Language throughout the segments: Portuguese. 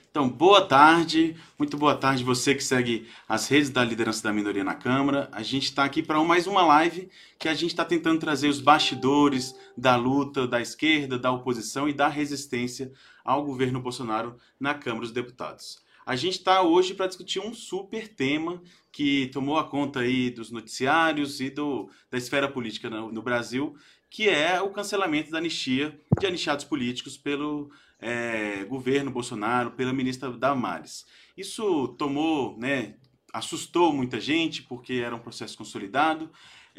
Então, boa tarde, muito boa tarde você que segue as redes da liderança da minoria na Câmara. A gente está aqui para mais uma live que a gente está tentando trazer os bastidores da luta da esquerda, da oposição e da resistência ao governo Bolsonaro na Câmara dos Deputados. A gente está hoje para discutir um super tema que tomou a conta aí dos noticiários e da esfera política no Brasil, que é o cancelamento da anistia de anistiados políticos pelo governo Bolsonaro, pela ministra Damares. Isso tomou, né, assustou muita gente, porque era um processo consolidado,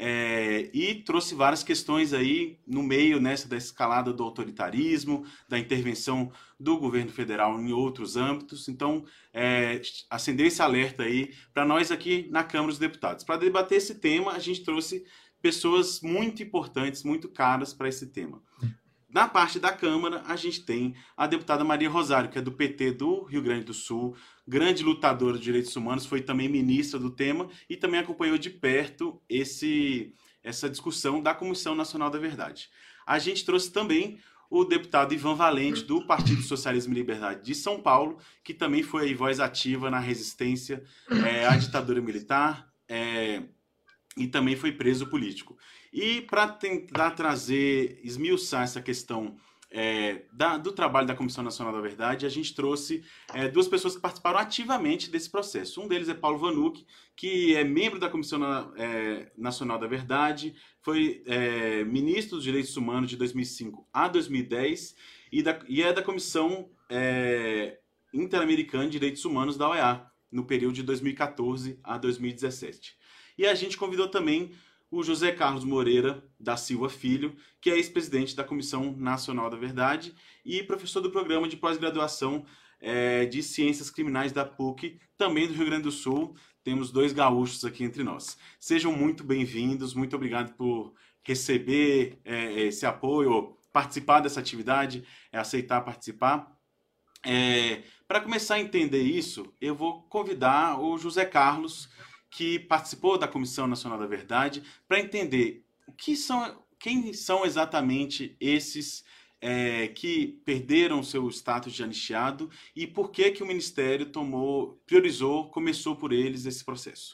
e trouxe várias questões aí no meio nessa da escalada do autoritarismo, da intervenção do governo federal em outros âmbitos. Então, acendeu esse alerta aí para nós aqui na Câmara dos Deputados. Para debater esse tema, a gente trouxe pessoas muito importantes, muito caras para esse tema. Na parte da Câmara, a gente tem a deputada Maria Rosário, que é do PT do Rio Grande do Sul, grande lutadora de direitos humanos, foi também ministra do tema e também acompanhou de perto essa discussão da Comissão Nacional da Verdade. A gente trouxe também o deputado Ivan Valente, do Partido Socialismo e Liberdade de São Paulo, que também foi aí voz ativa na resistência à ditadura militar, e também foi preso político. E para tentar esmiuçar essa questão do trabalho da Comissão Nacional da Verdade, a gente trouxe duas pessoas que participaram ativamente desse processo. Um deles é Paulo Vanuc, que é membro da Comissão Nacional da Verdade, foi ministro dos Direitos Humanos de 2005 a 2010 e é da Comissão Interamericana de Direitos Humanos da OEA, no período de 2014 a 2017. E a gente convidou também o José Carlos Moreira da Silva Filho, que é ex-presidente da Comissão Nacional da Verdade e professor do programa de pós-graduação de Ciências Criminais da PUC, também do Rio Grande do Sul. Temos dois gaúchos aqui entre nós. Sejam muito bem-vindos, muito obrigado por receber esse apoio, participar dessa atividade, aceitar participar. Para começar a entender isso, eu vou convidar o José Carlos, que participou da Comissão Nacional da Verdade, para entender quem são exatamente esses que perderam seu status de anistiado e por que o Ministério começou por eles esse processo.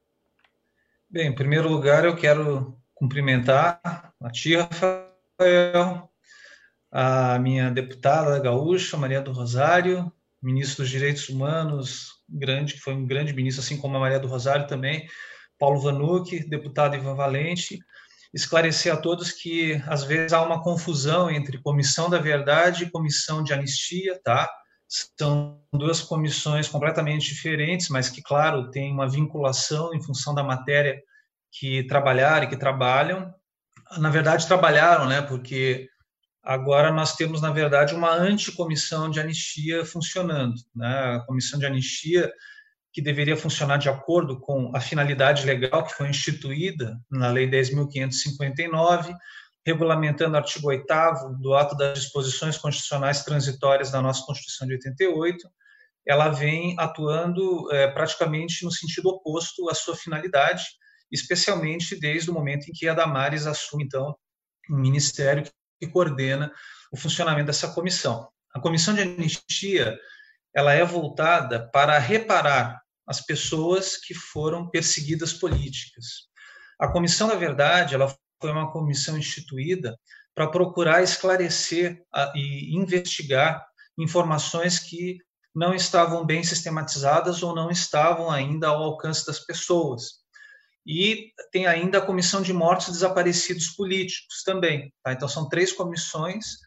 Bem, em primeiro lugar, eu quero cumprimentar a tia Rafael, a minha deputada gaúcha, Maria do Rosário, ministro dos Direitos Humanos, que foi um grande ministro, assim como a Maria do Rosário também, Paulo Vanuc, deputado Ivan Valente, esclarecer a todos que, às vezes, há uma confusão entre Comissão da Verdade e Comissão de Anistia, tá? São duas comissões completamente diferentes, mas que, claro, têm uma vinculação em função da matéria que trabalharam e que trabalham. Na verdade, trabalharam, né? Porque agora nós temos, na verdade, uma anticomissão de anistia funcionando, né? A comissão de anistia, que deveria funcionar de acordo com a finalidade legal que foi instituída na Lei 10.559, regulamentando o artigo 8º do ato das disposições constitucionais transitórias da nossa Constituição de 88, ela vem atuando praticamente no sentido oposto à sua finalidade, especialmente desde o momento em que a Damares assume, então, um ministério que coordena o funcionamento dessa comissão. A comissão de anistia, ela é voltada para reparar as pessoas que foram perseguidas políticas. A Comissão da Verdade, ela foi uma comissão instituída para procurar esclarecer e investigar informações que não estavam bem sistematizadas ou não estavam ainda ao alcance das pessoas. E tem ainda a Comissão de Mortos e Desaparecidos Políticos também. Tá? Então, são três comissões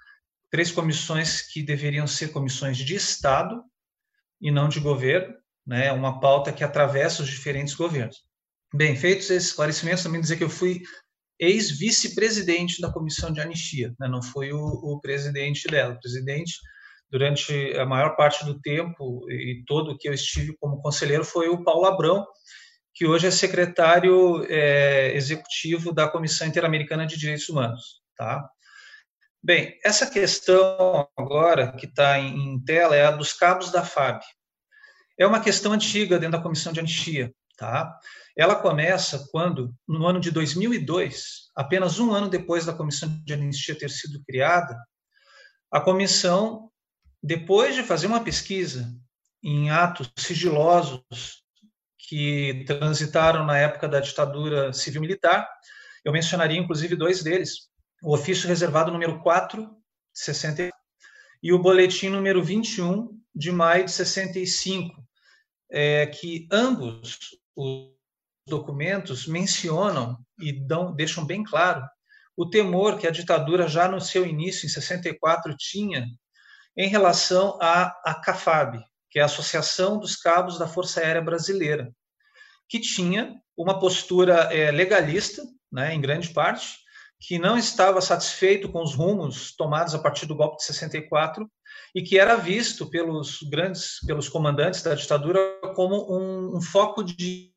que deveriam ser comissões de Estado e não de governo, né? Uma pauta que atravessa os diferentes governos. Bem, feitos esses esclarecimentos, também dizer que eu fui ex-vice-presidente da Comissão de Anistia, né? Não fui o presidente dela. O presidente, durante a maior parte do tempo e todo o que eu estive como conselheiro, foi o Paulo Abrão, que hoje é secretário executivo da Comissão Interamericana de Direitos Humanos. Tá? Bem, essa questão agora que está em tela é a dos cabos da FAB. É uma questão antiga dentro da Comissão de Anistia. Tá? Ela começa quando, no ano de 2002, apenas um ano depois da Comissão de Anistia ter sido criada, a comissão depois de fazer uma pesquisa em atos sigilosos que transitaram na época da ditadura civil-militar, eu mencionaria inclusive 2 deles, o ofício reservado número 4, de 64, e o boletim número 21, de maio de 65, que ambos os documentos mencionam e deixam bem claro o temor que a ditadura já no seu início, em 64, tinha em relação à CAFAB, que é a Associação dos Cabos da Força Aérea Brasileira, que tinha uma postura legalista, né, em grande parte, que não estava satisfeito com os rumos tomados a partir do golpe de 64 e que era visto pelos comandantes da ditadura como um foco de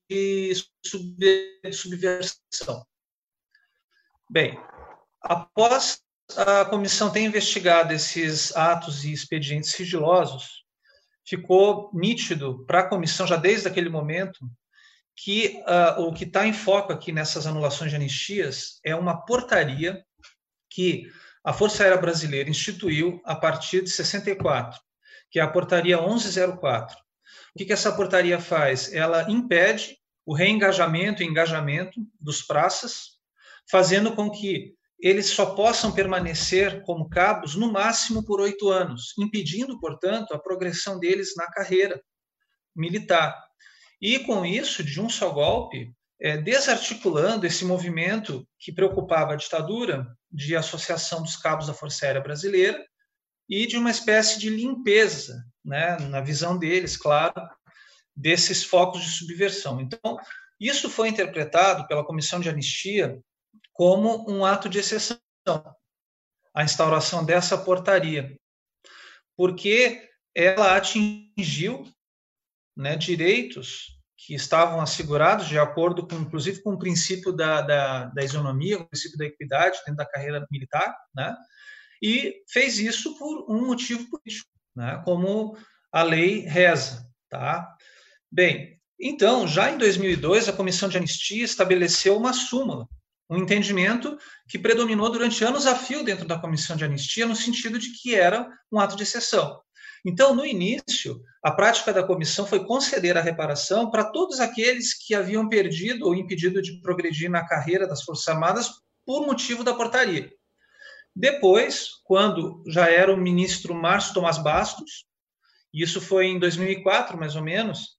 subversão. Bem, após a comissão ter investigado esses atos e expedientes sigilosos, ficou nítido para a comissão, já desde aquele momento, que o que está em foco aqui nessas anulações de anistias é uma portaria que a Força Aérea Brasileira instituiu a partir de 64, que é a portaria 1104. O que essa portaria faz? Ela impede o reengajamento e engajamento dos praças, fazendo com que eles só possam permanecer como cabos no máximo por 8 anos, impedindo, portanto, a progressão deles na carreira militar. E, com isso, de um só golpe, desarticulando esse movimento que preocupava a ditadura de associação dos cabos da Força Aérea Brasileira e de uma espécie de limpeza, né, na visão deles, claro, desses focos de subversão. Então, isso foi interpretado pela Comissão de Anistia como um ato de exceção, a instauração dessa portaria, porque ela atingiu, né, direitos que estavam assegurados de acordo com, inclusive, com o princípio da isonomia, o princípio da equidade dentro da carreira militar, né, e fez isso por um motivo político, né, como a lei reza, tá? Bem, então, já em 2002, a Comissão de Anistia estabeleceu uma súmula, um entendimento que predominou durante anos a fio dentro da Comissão de Anistia, no sentido de que era um ato de exceção. Então, no início, a prática da comissão foi conceder a reparação para todos aqueles que haviam perdido ou impedido de progredir na carreira das Forças Armadas por motivo da portaria. Depois, quando já era o ministro Márcio Tomás Bastos, isso foi em 2004, mais ou menos,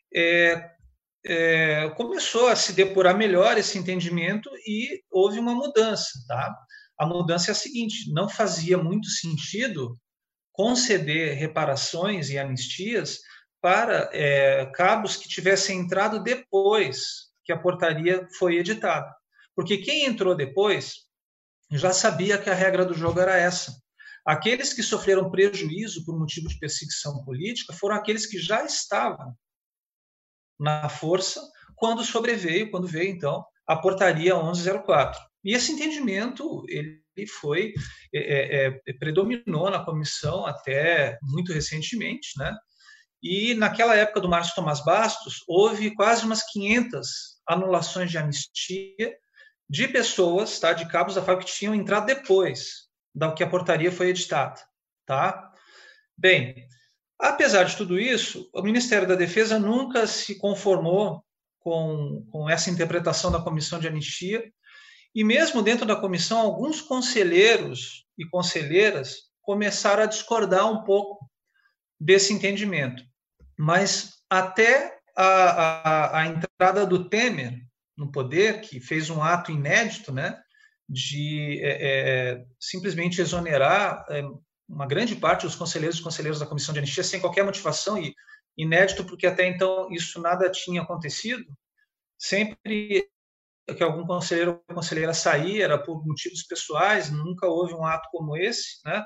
começou a se depurar melhor esse entendimento e houve uma mudança, tá? A mudança é a seguinte: não fazia muito sentido conceder reparações e anistias para cabos que tivessem entrado depois que a portaria foi editada. Porque quem entrou depois já sabia que a regra do jogo era essa. Aqueles que sofreram prejuízo por motivo de perseguição política foram aqueles que já estavam na força quando veio então a portaria 1104. E esse entendimento ele foi predominou na comissão até muito recentemente, né? E naquela época do Márcio Tomás Bastos houve quase umas 500 anulações de anistia de pessoas, tá, de cabos da FAB que tinham entrado depois da que a portaria foi editada, tá? Bem, apesar de tudo isso, o Ministério da Defesa nunca se conformou com essa interpretação da Comissão de Anistia, e mesmo dentro da comissão, alguns conselheiros e conselheiras começaram a discordar um pouco desse entendimento. Mas até a entrada do Temer no poder, que fez um ato inédito, né, de simplesmente exonerar uma grande parte dos conselheiros e conselheiras da Comissão de Anistia sem qualquer motivação, e inédito porque até então isso nada tinha acontecido. Sempre que algum conselheiro ou conselheira saía era por motivos pessoais, nunca houve um ato como esse, né?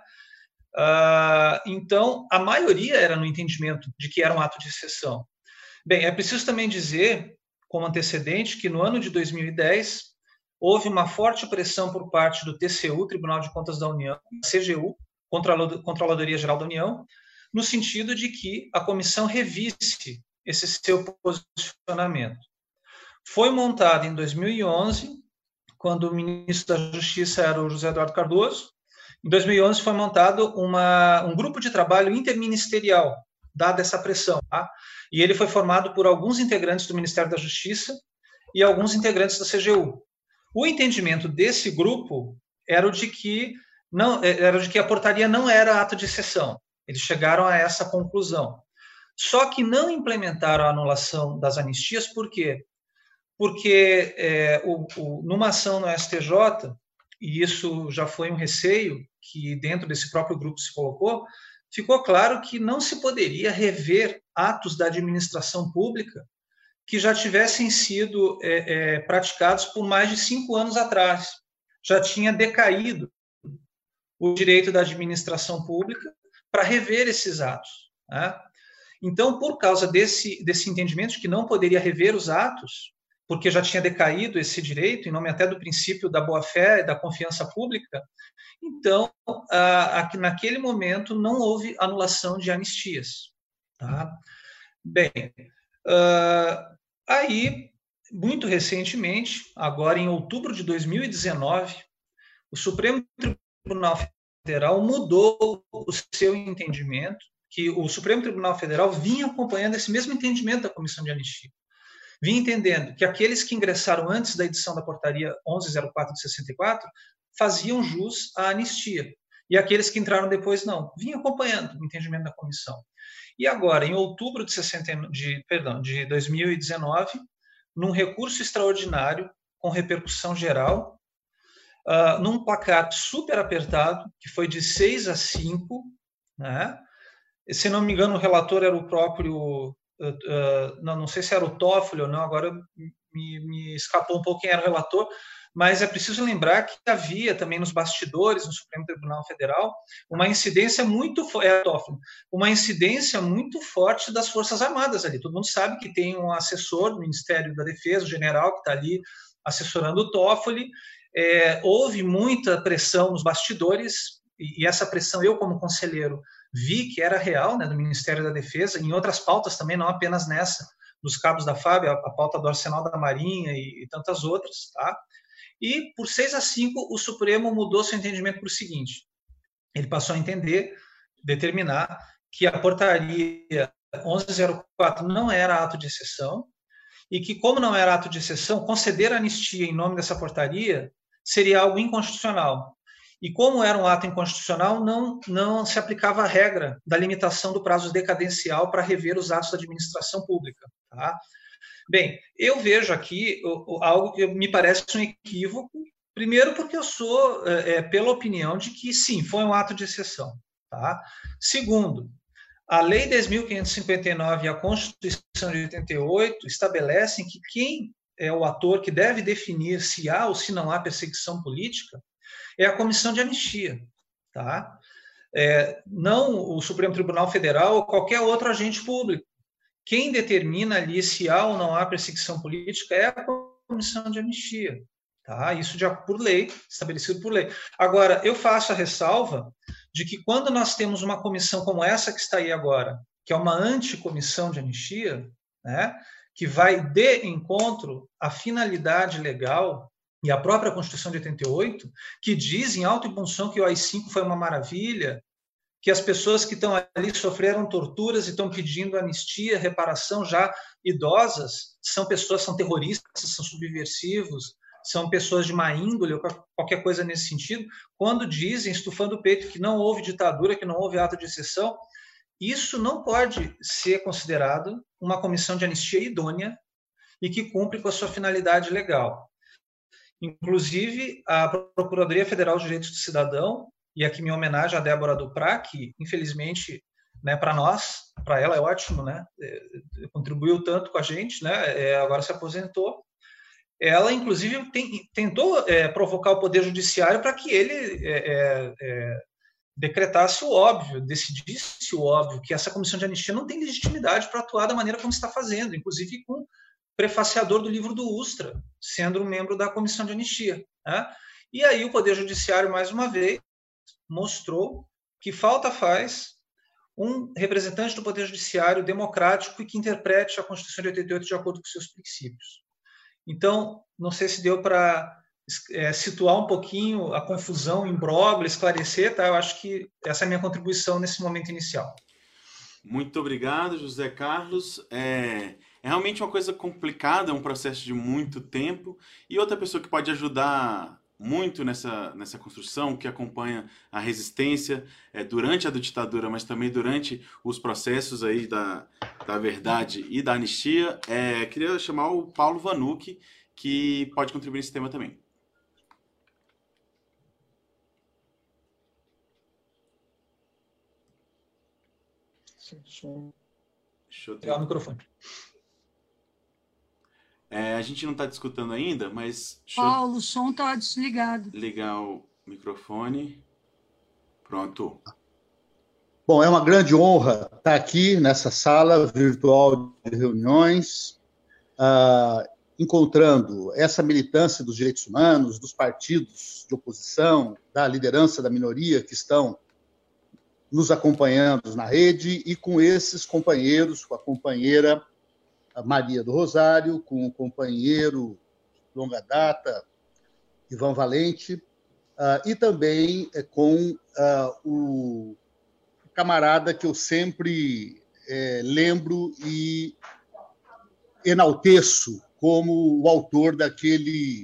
Então, a maioria era no entendimento de que era um ato de exceção. Bem, é preciso também dizer, como antecedente, que no ano de 2010 houve uma forte pressão por parte do TCU, Tribunal de Contas da União, CGU, Controladoria Geral da União, no sentido de que a comissão revisse esse seu posicionamento. Foi montada em 2011, quando o ministro da Justiça era o José Eduardo Cardoso, Em 2011 foi montado um grupo de trabalho interministerial, dada essa pressão, tá? E ele foi formado por alguns integrantes do Ministério da Justiça e alguns integrantes da CGU. O entendimento desse grupo era o de que a portaria não era ato de exceção. Eles chegaram a essa conclusão. Só que não implementaram a anulação das anistias, por quê? Porque numa ação no STJ, e isso já foi um receio que dentro desse próprio grupo se colocou, ficou claro que não se poderia rever atos da administração pública que já tivessem sido praticados por mais de 5 anos atrás. Já tinha decaído o direito da administração pública para rever esses atos, né? Então, por causa desse entendimento de que não poderia rever os atos, porque já tinha decaído esse direito, em nome até do princípio da boa-fé e da confiança pública, então, naquele momento, não houve anulação de anistias. Tá? Bem, aí, muito recentemente, agora em outubro de 2019, o Supremo Tribunal Federal mudou o seu entendimento, que o Supremo Tribunal Federal vinha acompanhando esse mesmo entendimento da Comissão de Anistia. Vinha entendendo que aqueles que ingressaram antes da edição da portaria 1104 de 64 faziam jus à anistia. E aqueles que entraram depois, não. Vinha acompanhando o entendimento da comissão. E agora, em outubro de 2019, num recurso extraordinário, com repercussão geral, num placar super apertado, que foi de 6-5, né? Se não me engano, o relator era o próprio... não sei se era o Toffoli ou não, agora me escapou um pouco quem era o relator, mas é preciso lembrar que havia também nos bastidores no Supremo Tribunal Federal uma incidência muito forte das Forças Armadas ali. Todo mundo sabe que tem um assessor do Ministério da Defesa, o general, que está ali assessorando o Toffoli. Houve muita pressão nos bastidores, e essa pressão eu, como conselheiro, vi que era real, né, do Ministério da Defesa, em outras pautas também, não apenas nessa, dos cabos da FAB, a pauta do Arsenal da Marinha e tantas outras, tá? E por 6-5, o Supremo mudou seu entendimento para o seguinte: ele passou a determinar que a portaria 1104 não era ato de exceção e que, como não era ato de exceção, conceder anistia em nome dessa portaria seria algo inconstitucional. E como era um ato inconstitucional, não se aplicava a regra da limitação do prazo decadencial para rever os atos da administração pública. Tá? Bem, eu vejo aqui algo que me parece um equívoco, primeiro porque eu sou pela opinião de que, sim, foi um ato de exceção. Tá? Segundo, a Lei 10.559 e a Constituição de 88 estabelecem que quem é o ator que deve definir se há ou se não há perseguição política é a Comissão de Anistia, tá? Não o Supremo Tribunal Federal ou qualquer outro agente público. Quem determina ali se há ou não há perseguição política é a Comissão de Anistia, tá? Isso já por lei, estabelecido por lei. Agora, eu faço a ressalva de que quando nós temos uma comissão como essa que está aí agora, que é uma anticomissão de anistia, né, que vai de encontro à finalidade legal e a própria Constituição de 88, que diz em alto e bom som que o AI-5 foi uma maravilha, que as pessoas que estão ali sofreram torturas e estão pedindo anistia, reparação, já idosas, são terroristas, são subversivos, são pessoas de má índole, ou qualquer coisa nesse sentido, quando dizem, estufando o peito, que não houve ditadura, que não houve ato de exceção, isso não pode ser considerado uma comissão de anistia idônea e que cumpre com a sua finalidade legal. Inclusive, a Procuradoria Federal de Direitos do Cidadão, e aqui minha homenagem à Débora Duprá, que infelizmente, né, para nós, para ela é ótimo, né, contribuiu tanto com a gente, né, agora se aposentou. Ela, inclusive, tentou provocar o Poder Judiciário para que ele decretasse o óbvio, decidisse o óbvio, que essa comissão de anistia não tem legitimidade para atuar da maneira como está fazendo, inclusive com prefaciador do livro do Ustra, sendo um membro da comissão de anistia. Né? E aí o Poder Judiciário, mais uma vez, mostrou que falta faz um representante do Poder Judiciário democrático e que interprete a Constituição de 88 de acordo com seus princípios. Então, não sei se deu para situar um pouquinho a confusão, o imbróglio, esclarecer, tá? Eu acho que essa é a minha contribuição nesse momento inicial. Muito obrigado, José Carlos. É realmente uma coisa complicada, é um processo de muito tempo. E outra pessoa que pode ajudar muito nessa construção, que acompanha a resistência durante a ditadura, mas também durante os processos aí da verdade e da anistia, queria chamar o Paulo Vanucchi, que pode contribuir nesse tema também. Deixa eu ligar o microfone. A gente não está discutindo ainda, mas... Paulo, o som está desligado. Ligar o microfone. Pronto. Bom, é uma grande honra estar aqui nessa sala virtual de reuniões, encontrando essa militância dos direitos humanos, dos partidos de oposição, da liderança da minoria que estão nos acompanhando na rede, e com esses companheiros, com a companheira Maria do Rosário, com o companheiro de longa data, Ivan Valente, e também com o camarada que eu sempre lembro e enalteço como o autor daquele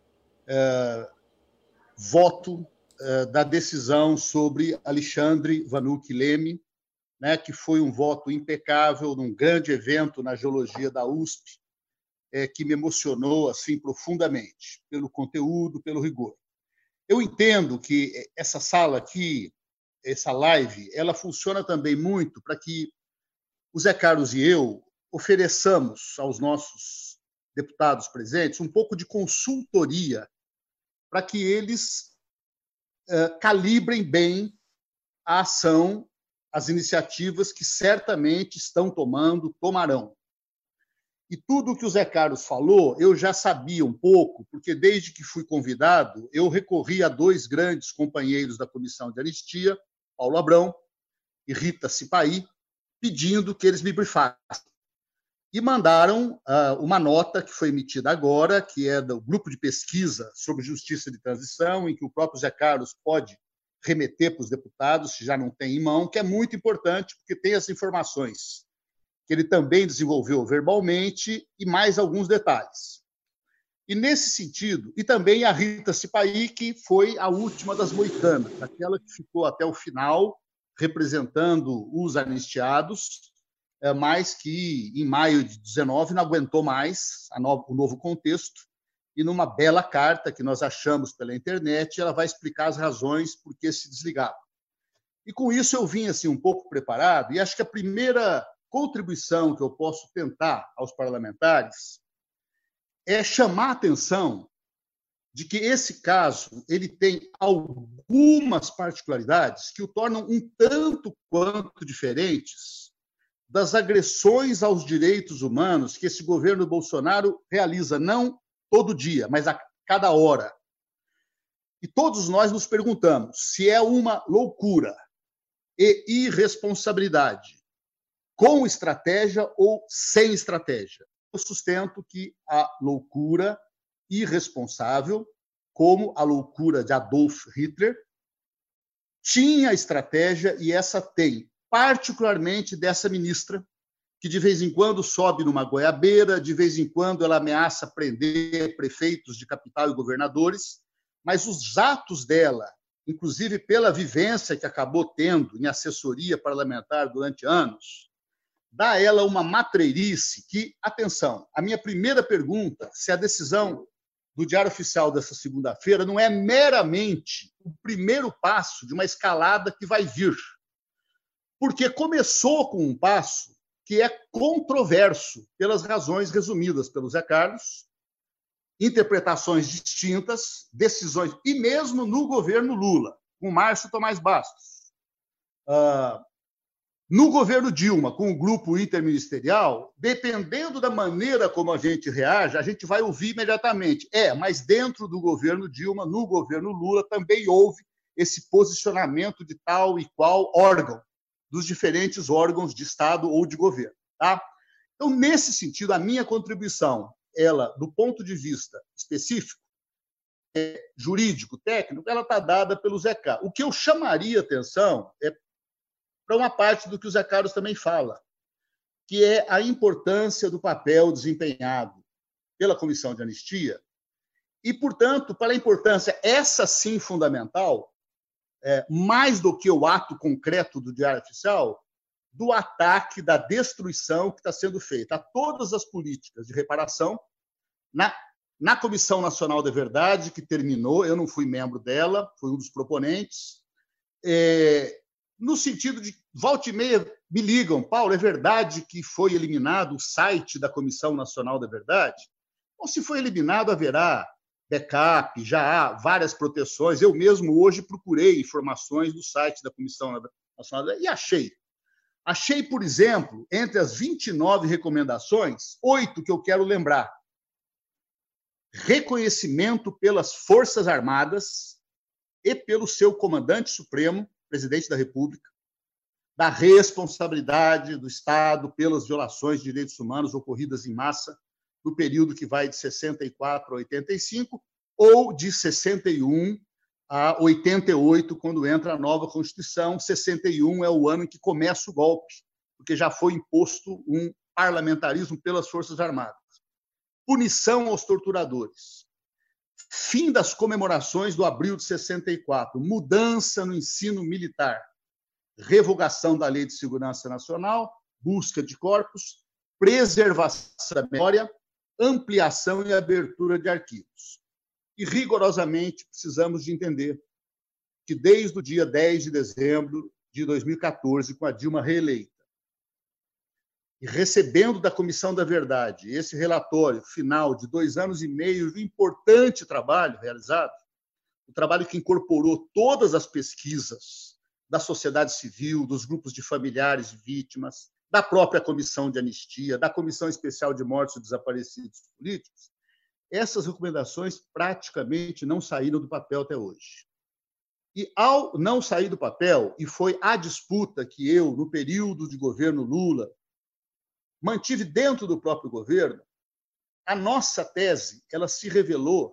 voto da decisão sobre Alexandre Vanucchi Leme, né, que foi um voto impecável num grande evento na geologia da USP, que me emocionou assim profundamente pelo conteúdo, pelo rigor. Eu entendo que essa sala aqui, essa live, ela funciona também muito para que o Zé Carlos e eu ofereçamos aos nossos deputados presentes um pouco de consultoria para que eles calibrem bem a ação, as iniciativas que certamente estão tomarão. E tudo o que o Zé Carlos falou, eu já sabia um pouco, porque desde que fui convidado, eu recorri a dois grandes companheiros da Comissão de Anistia, Paulo Abrão e Rita Sipaí, pedindo que eles me briefassem. E mandaram uma nota que foi emitida agora, que é do grupo de pesquisa sobre justiça de transição, em que o próprio Zé Carlos pode remeter para os deputados, se já não tem em mão, que é muito importante, porque tem as informações que ele também desenvolveu verbalmente e mais alguns detalhes. E nesse sentido, e também a Rita Sipaí, que foi a última das moicanas, aquela que ficou até o final representando os anistiados, mas que em maio de 19 não aguentou mais o novo contexto, e numa bela carta que nós achamos pela internet, ela vai explicar as razões por que se desligava. E com isso eu vim assim um pouco preparado, e acho que a primeira contribuição que eu posso tentar aos parlamentares é chamar a atenção de que esse caso ele tem algumas particularidades que o tornam um tanto quanto diferentes das agressões aos direitos humanos que esse governo Bolsonaro realiza, não todo dia, mas a cada hora. E todos nós nos perguntamos se é uma loucura e irresponsabilidade, com estratégia ou sem estratégia. Eu sustento que a loucura irresponsável, como a loucura de Adolf Hitler, tinha estratégia, e essa tem, particularmente dessa ministra, que de vez em quando sobe numa goiabeira, de vez em quando ela ameaça prender prefeitos de capital e governadores, mas os atos dela, inclusive pela vivência que acabou tendo em assessoria parlamentar durante anos, dá a ela uma matreirice que, atenção, a minha primeira pergunta, se a decisão do Diário Oficial dessa segunda-feira não é meramente o primeiro passo de uma escalada que vai vir. Porque começou com um passo que é controverso pelas razões resumidas pelo Zé Carlos, interpretações distintas, decisões, e mesmo no governo Lula, com Márcio Tomás Bastos. No governo Dilma, com o grupo interministerial, dependendo da maneira como a gente reage, a gente vai ouvir imediatamente. Mas dentro do governo Dilma, no governo Lula, também houve esse posicionamento de tal e qual órgão, dos diferentes órgãos de Estado ou de governo. Tá? Então, nesse sentido, a minha contribuição, ela, do ponto de vista específico, jurídico, técnico, ela está dada pelo Zé Carlos. O que eu chamaria atenção é para uma parte do que o Zé Carlos também fala, que é a importância do papel desempenhado pela Comissão de Anistia e, portanto, para a importância, essa sim fundamental, mais do que o ato concreto do Diário Oficial, do ataque, da destruição que está sendo feita a todas as políticas de reparação na Comissão Nacional da Verdade, que terminou, eu não fui membro dela, fui um dos proponentes, no sentido de, volta e meia, me ligam, Paulo, é verdade que foi eliminado o site da Comissão Nacional da Verdade? Ou se foi eliminado, haverá backup, já há várias proteções. Eu mesmo hoje procurei informações do site da Comissão Nacional da Verdade e achei. Achei, por exemplo, entre as 29 recomendações, 8 que eu quero lembrar. Reconhecimento pelas Forças Armadas e pelo seu comandante supremo, presidente da República, da responsabilidade do Estado pelas violações de direitos humanos ocorridas em massa no período que vai de 64 a 85 ou de 61 a 88, quando entra a nova Constituição. 61 é o ano em que começa o golpe, porque já foi imposto um parlamentarismo pelas Forças Armadas. Punição aos torturadores. Fim das comemorações do abril de 64. Mudança no ensino militar. Revogação da Lei de Segurança Nacional, busca de corpos, preservação da memória, ampliação e abertura de arquivos. E, rigorosamente, precisamos de entender que, desde o dia 10 de dezembro de 2014, com a Dilma reeleita, e recebendo da Comissão da Verdade esse relatório final de 2 anos e meio de importante trabalho realizado, o trabalho que incorporou todas as pesquisas da sociedade civil, dos grupos de familiares de vítimas, da própria Comissão de Anistia, da Comissão Especial de Mortos e Desaparecidos Políticos, essas recomendações praticamente não saíram do papel até hoje. E, ao não sair do papel, e foi a disputa que eu, no período de governo Lula, mantive dentro do próprio governo, a nossa tese ela se revelou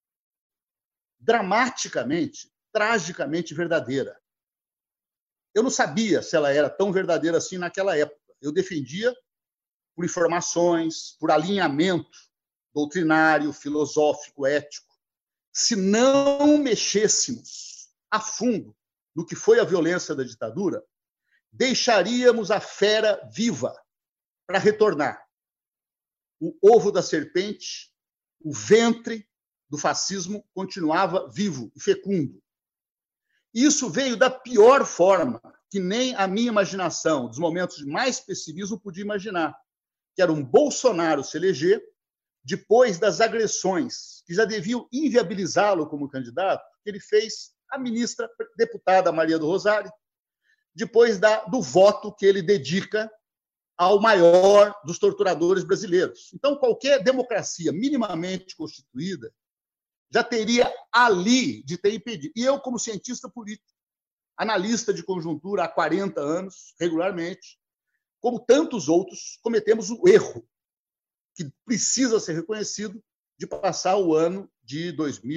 dramaticamente, tragicamente verdadeira. Eu não sabia se ela era tão verdadeira assim naquela época. Eu defendia por informações, por alinhamento doutrinário, filosófico, ético. Se não mexêssemos a fundo no que foi a violência da ditadura, deixaríamos a fera viva para retornar. O ovo da serpente, o ventre do fascismo continuava vivo e fecundo. Isso veio da pior forma, que nem a minha imaginação, dos momentos de mais pessimismo, podia imaginar, que era um Bolsonaro se eleger depois das agressões que já deviam inviabilizá-lo como candidato, que ele fez a ministra deputada Maria do Rosário, depois do voto que ele dedica ao maior dos torturadores brasileiros. Então, qualquer democracia minimamente constituída já teria ali de ter impedido. E eu, como cientista político, analista de conjuntura há 40 anos, regularmente, como tantos outros, cometemos o erro que precisa ser reconhecido de passar o ano de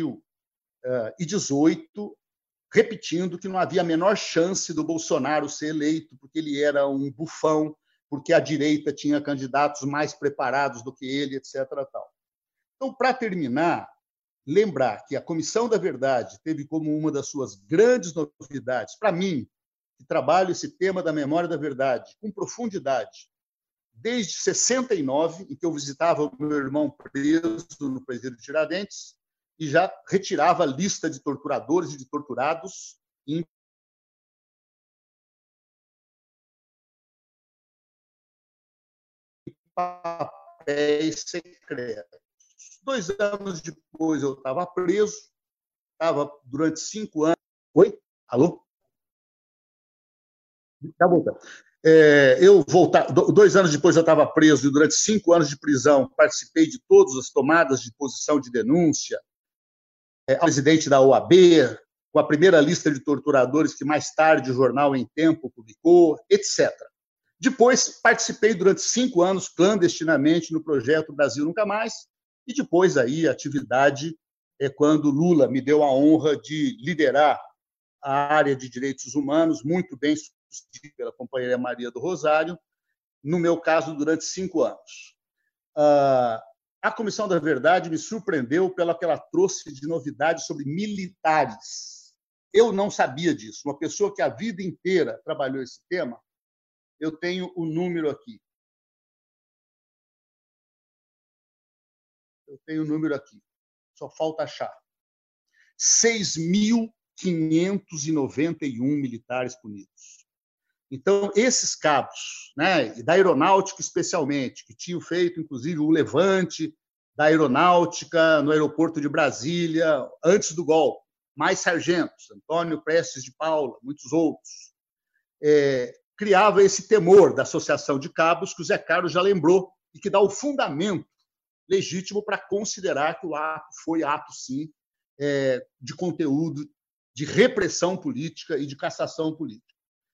2018 repetindo que não havia a menor chance do Bolsonaro ser eleito, porque ele era um bufão, porque a direita tinha candidatos mais preparados do que ele, etc. Tal. Então, para terminar, lembrar que a Comissão da Verdade teve como uma das suas grandes novidades, para mim, que trabalho esse tema da memória da verdade com profundidade, desde 69, em que eu visitava o meu irmão preso no presídio de Tiradentes, e já retirava a lista de torturadores e de torturados em papéis secretos. 2 anos depois eu estava preso, estava durante 5 anos... Oi? Alô? Tá voltando. Eu voltar, 2 anos depois eu estava preso e durante 5 anos de prisão participei de todas as tomadas de posição de denúncia, ao presidente da OAB, com a primeira lista de torturadores que mais tarde o jornal Em Tempo publicou, etc. Depois participei durante 5 anos clandestinamente no projeto Brasil Nunca Mais e depois aí a atividade quando Lula me deu a honra de liderar a área de direitos humanos, muito bem sucedida pela companheira Maria do Rosário, no meu caso, durante 5 anos. A Comissão da Verdade me surpreendeu pelo que ela trouxe de novidades sobre militares. Eu não sabia disso. Uma pessoa que a vida inteira trabalhou esse tema, eu tenho o número aqui. Só falta achar. 6.591 militares punidos. Então, esses cabos, né, e da aeronáutica especialmente, que tinham feito, inclusive, o levante da aeronáutica no aeroporto de Brasília, antes do golpe, mais sargentos, Antônio Prestes de Paula, muitos outros, criava esse temor da associação de cabos que o Zé Carlos já lembrou e que dá o fundamento legítimo para considerar que o ato foi ato, sim, de conteúdo, de repressão política e de cassação política.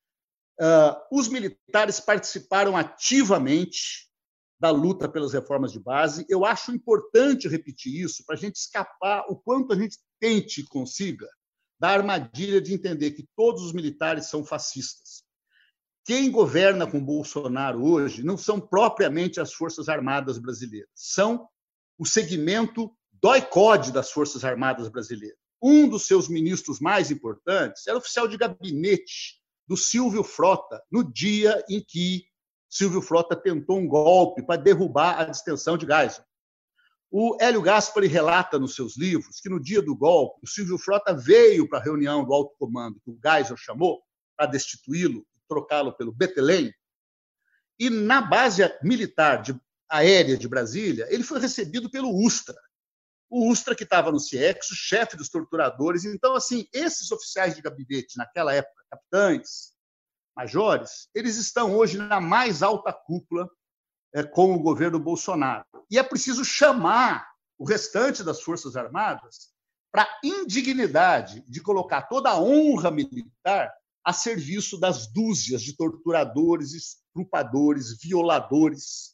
Os militares participaram ativamente da luta pelas reformas de base. Eu acho importante repetir isso para a gente escapar o quanto a gente tente e consiga da armadilha de entender que todos os militares são fascistas. Quem governa com Bolsonaro hoje não são propriamente as Forças Armadas brasileiras, são o segmento DOI-CODE das Forças Armadas brasileiras. Um dos seus ministros mais importantes era oficial de gabinete do Silvio Frota, no dia em que Silvio Frota tentou um golpe para derrubar a distensão de Geisel. O Hélio Gaspari relata nos seus livros que, no dia do golpe, o Silvio Frota veio para a reunião do alto comando que o Geisel chamou para destituí-lo, trocá-lo pelo Betelém, e na base militar aérea de Brasília, ele foi recebido pelo Ustra. O Ustra, que estava no CIEX, o chefe dos torturadores. Então, assim, esses oficiais de gabinete, naquela época, capitães, majores, eles estão hoje na mais alta cúpula com o governo Bolsonaro. E é preciso chamar o restante das Forças Armadas para a indignidade de colocar toda a honra militar a serviço das dúzias de torturadores, estrupadores, violadores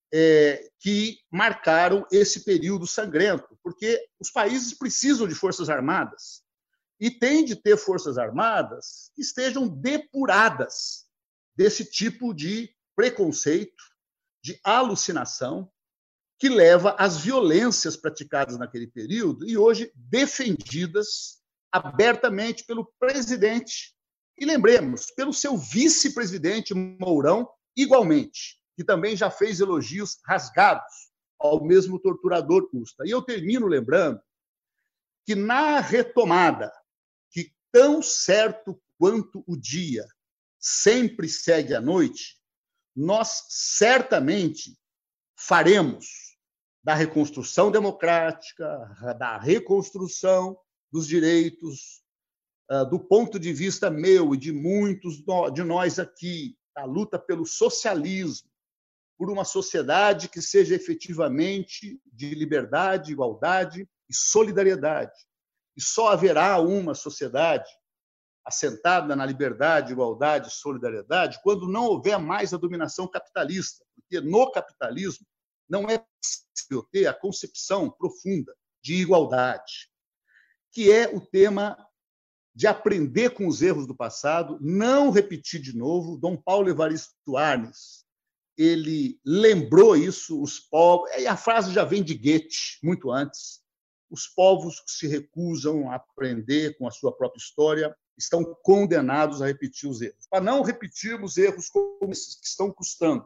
que marcaram esse período sangrento, porque os países precisam de forças armadas e têm de ter forças armadas que estejam depuradas desse tipo de preconceito, de alucinação, que leva às violências praticadas naquele período e hoje defendidas abertamente pelo presidente. E lembremos, pelo seu vice-presidente Mourão, igualmente, que também já fez elogios rasgados ao mesmo torturador Ustra. E eu termino lembrando que, na retomada, que tão certo quanto o dia sempre segue a noite, nós certamente faremos da reconstrução democrática, da reconstrução dos direitos, do ponto de vista meu e de muitos de nós aqui, da luta pelo socialismo, por uma sociedade que seja efetivamente de liberdade, igualdade e solidariedade. E só haverá uma sociedade assentada na liberdade, igualdade e solidariedade quando não houver mais a dominação capitalista, porque no capitalismo não é possível ter a concepção profunda de igualdade, que é o tema de aprender com os erros do passado, não repetir de novo. Dom Paulo Evaristo Arnes, ele lembrou isso, os povos, e a frase já vem de Goethe, muito antes, os povos que se recusam a aprender com a sua própria história estão condenados a repetir os erros. Para não repetirmos erros como esses que estão custando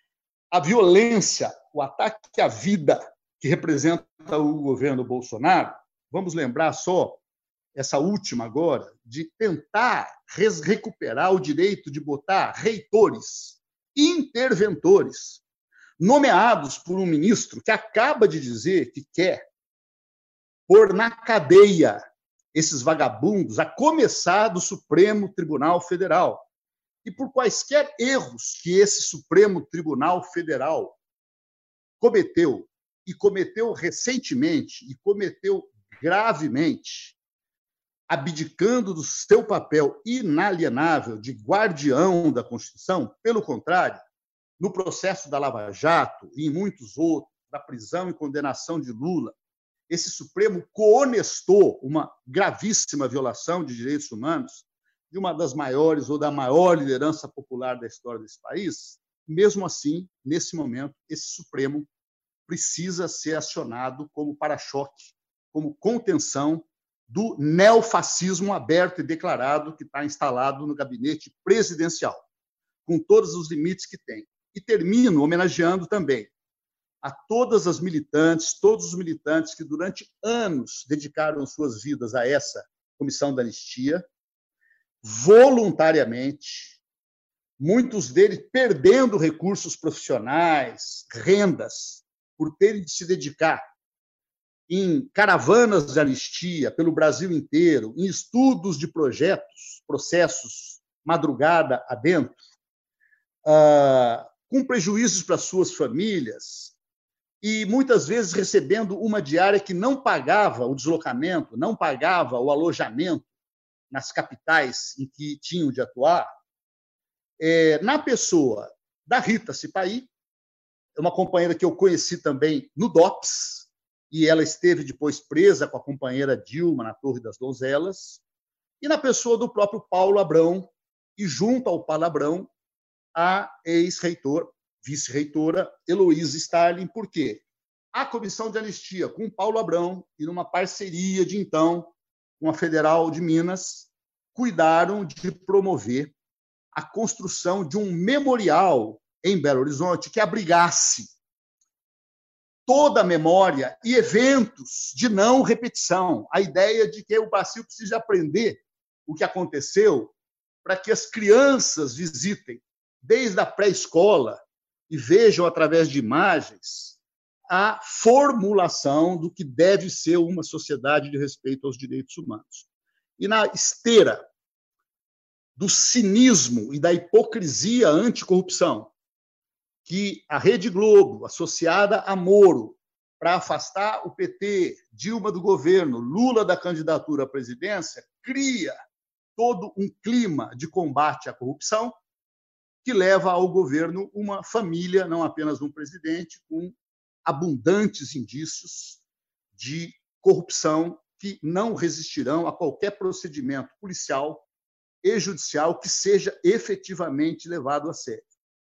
a violência, o ataque à vida que representa o governo Bolsonaro, vamos lembrar só, essa última agora, de tentar recuperar o direito de botar reitores, interventores, nomeados por um ministro que acaba de dizer que quer pôr na cadeia esses vagabundos, a começar do Supremo Tribunal Federal. E por quaisquer erros que esse Supremo Tribunal Federal cometeu, e cometeu recentemente, e cometeu gravemente, abdicando do seu papel inalienável de guardião da Constituição, pelo contrário, no processo da Lava Jato e em muitos outros, da prisão e condenação de Lula, esse Supremo cohonestou uma gravíssima violação de direitos humanos de uma das maiores ou da maior liderança popular da história desse país, mesmo assim, nesse momento, esse Supremo precisa ser acionado como para-choque, como contenção do neofascismo aberto e declarado que está instalado no gabinete presidencial, com todos os limites que tem. E termino homenageando também a todas as militantes, todos os militantes que durante anos dedicaram suas vidas a essa comissão da anistia, voluntariamente, muitos deles perdendo recursos profissionais, rendas, por terem de se dedicar em caravanas de anistia pelo Brasil inteiro, em estudos de projetos, processos, madrugada adentro, com prejuízos para suas famílias, e muitas vezes recebendo uma diária que não pagava o deslocamento, não pagava o alojamento nas capitais em que tinham de atuar, na pessoa da Rita Sipaí, uma companheira que eu conheci também no DOPS, e ela esteve depois presa com a companheira Dilma na Torre das Donzelas, e na pessoa do próprio Paulo Abrão, e junto ao Paulo Abrão, a ex-reitor, vice-reitora Heloísa Starling. Por quê? A comissão de anistia com o Paulo Abrão e numa parceria de então com a Federal de Minas, cuidaram de promover a construção de um memorial em Belo Horizonte que abrigasse toda a memória e eventos de não repetição. A ideia de que o Brasil precisa aprender o que aconteceu para que as crianças visitem desde a pré-escola e vejam através de imagens a formulação do que deve ser uma sociedade de respeito aos direitos humanos. E na esteira do cinismo e da hipocrisia anticorrupção, que a Rede Globo, associada a Moro, para afastar o PT, Dilma do governo, Lula da candidatura à presidência, cria todo um clima de combate à corrupção que leva ao governo uma família, não apenas um presidente, com abundantes indícios de corrupção que não resistirão a qualquer procedimento policial e judicial que seja efetivamente levado a sério.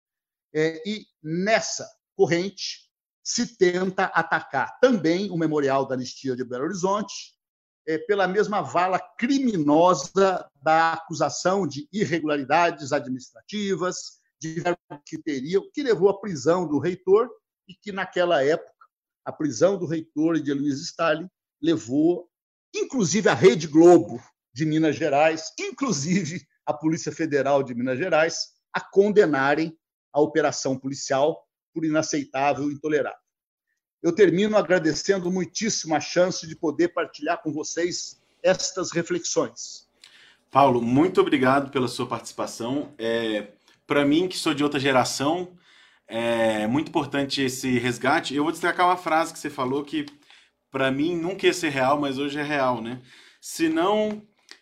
E nessa corrente se tenta atacar também o Memorial da Anistia de Belo Horizonte, pela mesma vala criminosa da acusação de irregularidades administrativas, de verboquiteria, que levou à prisão do reitor, e que, naquela época, a prisão do reitor e de Heloísa Starling levou, inclusive, a Rede Globo de Minas Gerais, inclusive a Polícia Federal de Minas Gerais, a condenarem a operação policial por inaceitável e intolerável. Eu termino agradecendo muitíssimo a chance de poder partilhar com vocês estas reflexões. Paulo, muito obrigado pela sua participação. Para mim, que sou de outra geração, é muito importante esse resgate. Eu vou destacar uma frase que você falou que, para mim, nunca ia ser real, mas hoje é real, né? Se não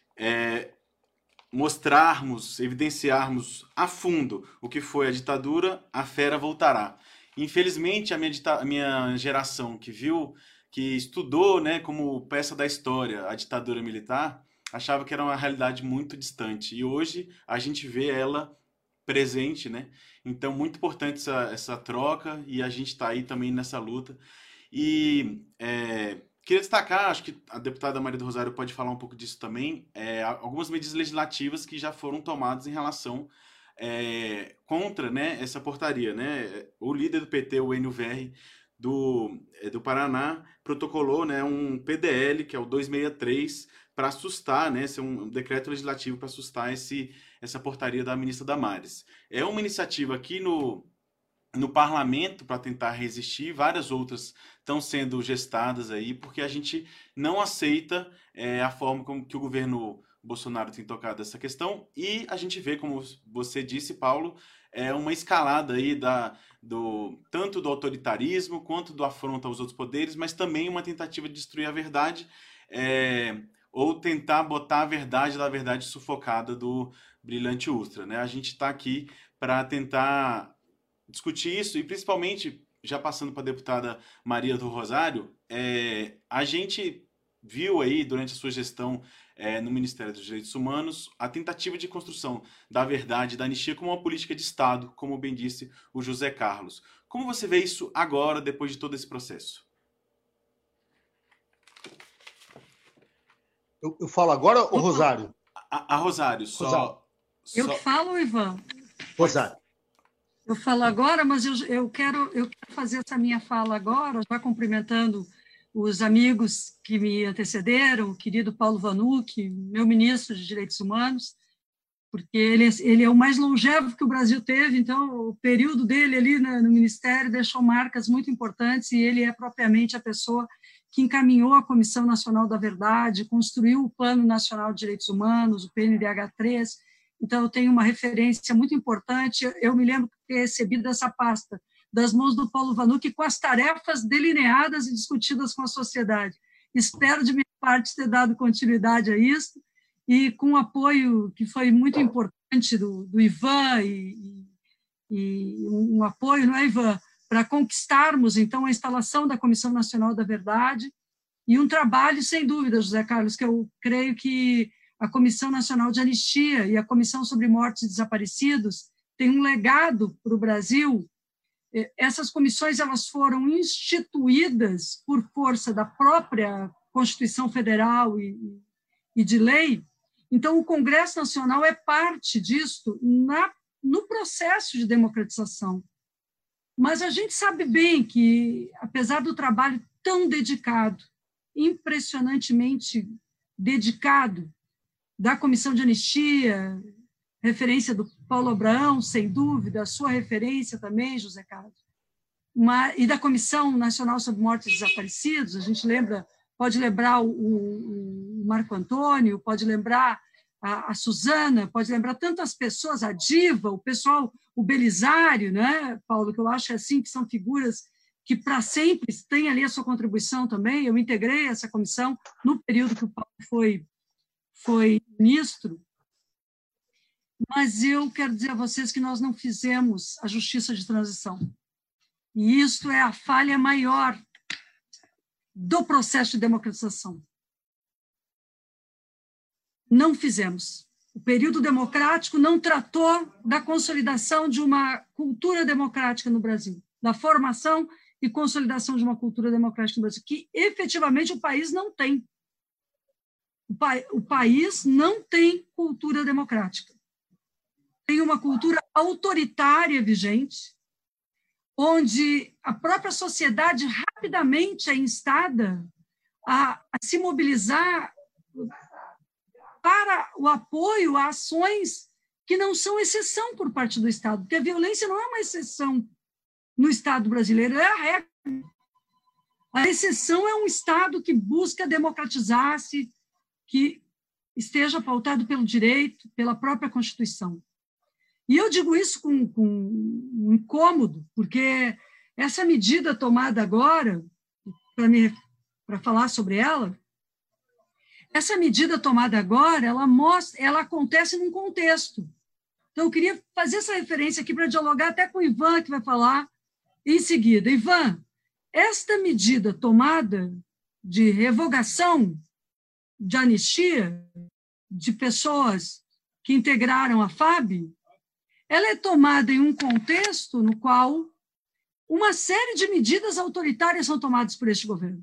mostrarmos, evidenciarmos a fundo o que foi a ditadura, a fera voltará. Infelizmente, a minha geração que estudou, né, como peça da história a ditadura militar, achava que era uma realidade muito distante. E hoje a gente vê ela presente, né? Então, muito importante essa troca, e a gente está aí também nessa luta. E queria destacar, acho que a deputada Maria do Rosário pode falar um pouco disso também, algumas medidas legislativas que já foram tomadas em relação contra, né, essa portaria, né? O líder do PT, o Enio Verri, do Paraná, protocolou, né, um PDL, que é o 263, para assustar, né, esse é um decreto legislativo para assustar essa portaria da ministra Damares. É uma iniciativa aqui no parlamento para tentar resistir, várias outras estão sendo gestadas aí, porque a gente não aceita a forma como que o governo Bolsonaro tem tocado essa questão, e a gente vê, como você disse, Paulo, uma escalada aí tanto do autoritarismo quanto do afronta aos outros poderes, mas também uma tentativa de destruir a verdade, ou tentar botar a verdade da verdade sufocada do brilhante Ustra, né? A gente está aqui para tentar discutir isso, e principalmente, já passando para a deputada Maria do Rosário, a gente viu aí, durante a sua gestão no Ministério dos Direitos Humanos, a tentativa de construção da verdade e da anistia como uma política de Estado, como bem disse o José Carlos. Como você vê isso agora, depois de todo esse processo? Eu falo agora ou Rosário? A Rosário, só... Eu falo, Ivan. Rosário. Eu falo agora, mas eu quero fazer essa minha fala agora, já cumprimentando os amigos que me antecederam, o querido Paulo Vanucchi, meu ministro de Direitos Humanos, porque ele é o mais longevo que o Brasil teve, então o período dele ali no Ministério deixou marcas muito importantes, e ele é propriamente a pessoa que encaminhou a Comissão Nacional da Verdade, construiu o Plano Nacional de Direitos Humanos, o PNDH3. Então, eu tenho uma referência muito importante. Eu me lembro de ter recebido essa pasta das mãos do Paulo Vanucchi com as tarefas delineadas e discutidas com a sociedade. Espero, de minha parte, ter dado continuidade a isso, e com o apoio que foi muito importante do Ivan, e um apoio, não é, Ivan, para conquistarmos, então, a instalação da Comissão Nacional da Verdade, e um trabalho, sem dúvida, José Carlos, que eu creio que a Comissão Nacional de Anistia e a Comissão sobre Mortos e Desaparecidos têm um legado para o Brasil. Essas comissões elas foram instituídas por força da própria Constituição Federal e de lei. Então, o Congresso Nacional é parte disso no processo de democratização. Mas a gente sabe bem que, apesar do trabalho tão dedicado, impressionantemente dedicado, da Comissão de Anistia, referência do Paulo Abraão, sem dúvida, a sua referência também, José Carlos, e da Comissão Nacional sobre Mortos e Desaparecidos, a gente pode lembrar o Marco Antônio, pode lembrar a Suzana, pode lembrar tantas pessoas, a Diva, o pessoal, o Belisário, né, Paulo, que eu acho assim, que são figuras que para sempre têm ali a sua contribuição também. Eu integrei essa comissão no período que o Paulo foi ministro, mas eu quero dizer a vocês que nós não fizemos a justiça de transição. E isso é a falha maior do processo de democratização. Não fizemos. O período democrático não tratou da consolidação de uma cultura democrática no Brasil, da formação e consolidação de uma cultura democrática no Brasil, que efetivamente o país não tem. O país não tem cultura democrática. Tem uma cultura autoritária vigente, onde a própria sociedade rapidamente é instada a se mobilizar para o apoio a ações que não são exceção por parte do Estado, porque a violência não é uma exceção no Estado brasileiro, é a regra. A exceção é um Estado que busca democratizar-se, que esteja pautado pelo direito, pela própria Constituição. E eu digo isso com um incômodo, porque essa medida tomada agora, para falar sobre ela, essa medida tomada agora, ela acontece num contexto. Então, eu queria fazer essa referência aqui para dialogar até com o Ivan, que vai falar em seguida. Ivan, esta medida tomada de revogação de anistia de pessoas que integraram a FAB, ela é tomada em um contexto no qual uma série de medidas autoritárias são tomadas por este governo.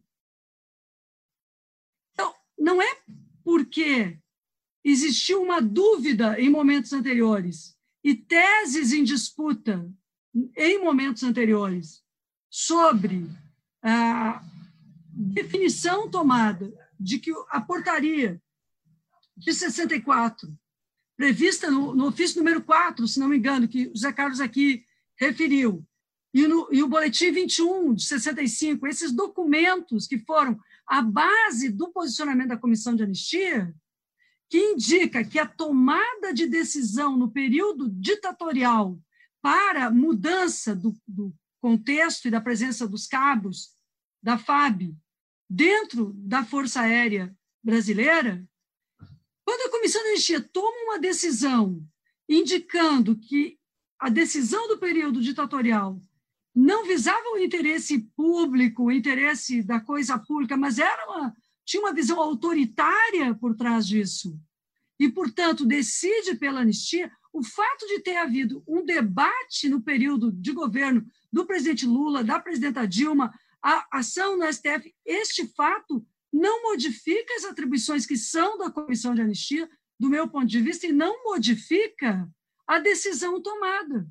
Então, não é porque existiu uma dúvida em momentos anteriores e teses em disputa em momentos anteriores sobre a definição tomada de que a portaria de 64, prevista no ofício número 4, se não me engano, que o José Carlos aqui referiu, e o boletim 21 de 65, esses documentos que foram a base do posicionamento da Comissão de Anistia, que indica que a tomada de decisão no período ditatorial para mudança do contexto e da presença dos cabos da FAB dentro da Força Aérea Brasileira, quando a Comissão de Anistia toma uma decisão indicando que a decisão do período ditatorial não visava o interesse público, o interesse da coisa pública, mas tinha uma visão autoritária por trás disso. E, portanto, decide pela anistia. O fato de ter havido um debate no período de governo do presidente Lula, da presidenta Dilma, a ação no STF, este fato não modifica as atribuições que são da Comissão de Anistia, do meu ponto de vista, e não modifica a decisão tomada.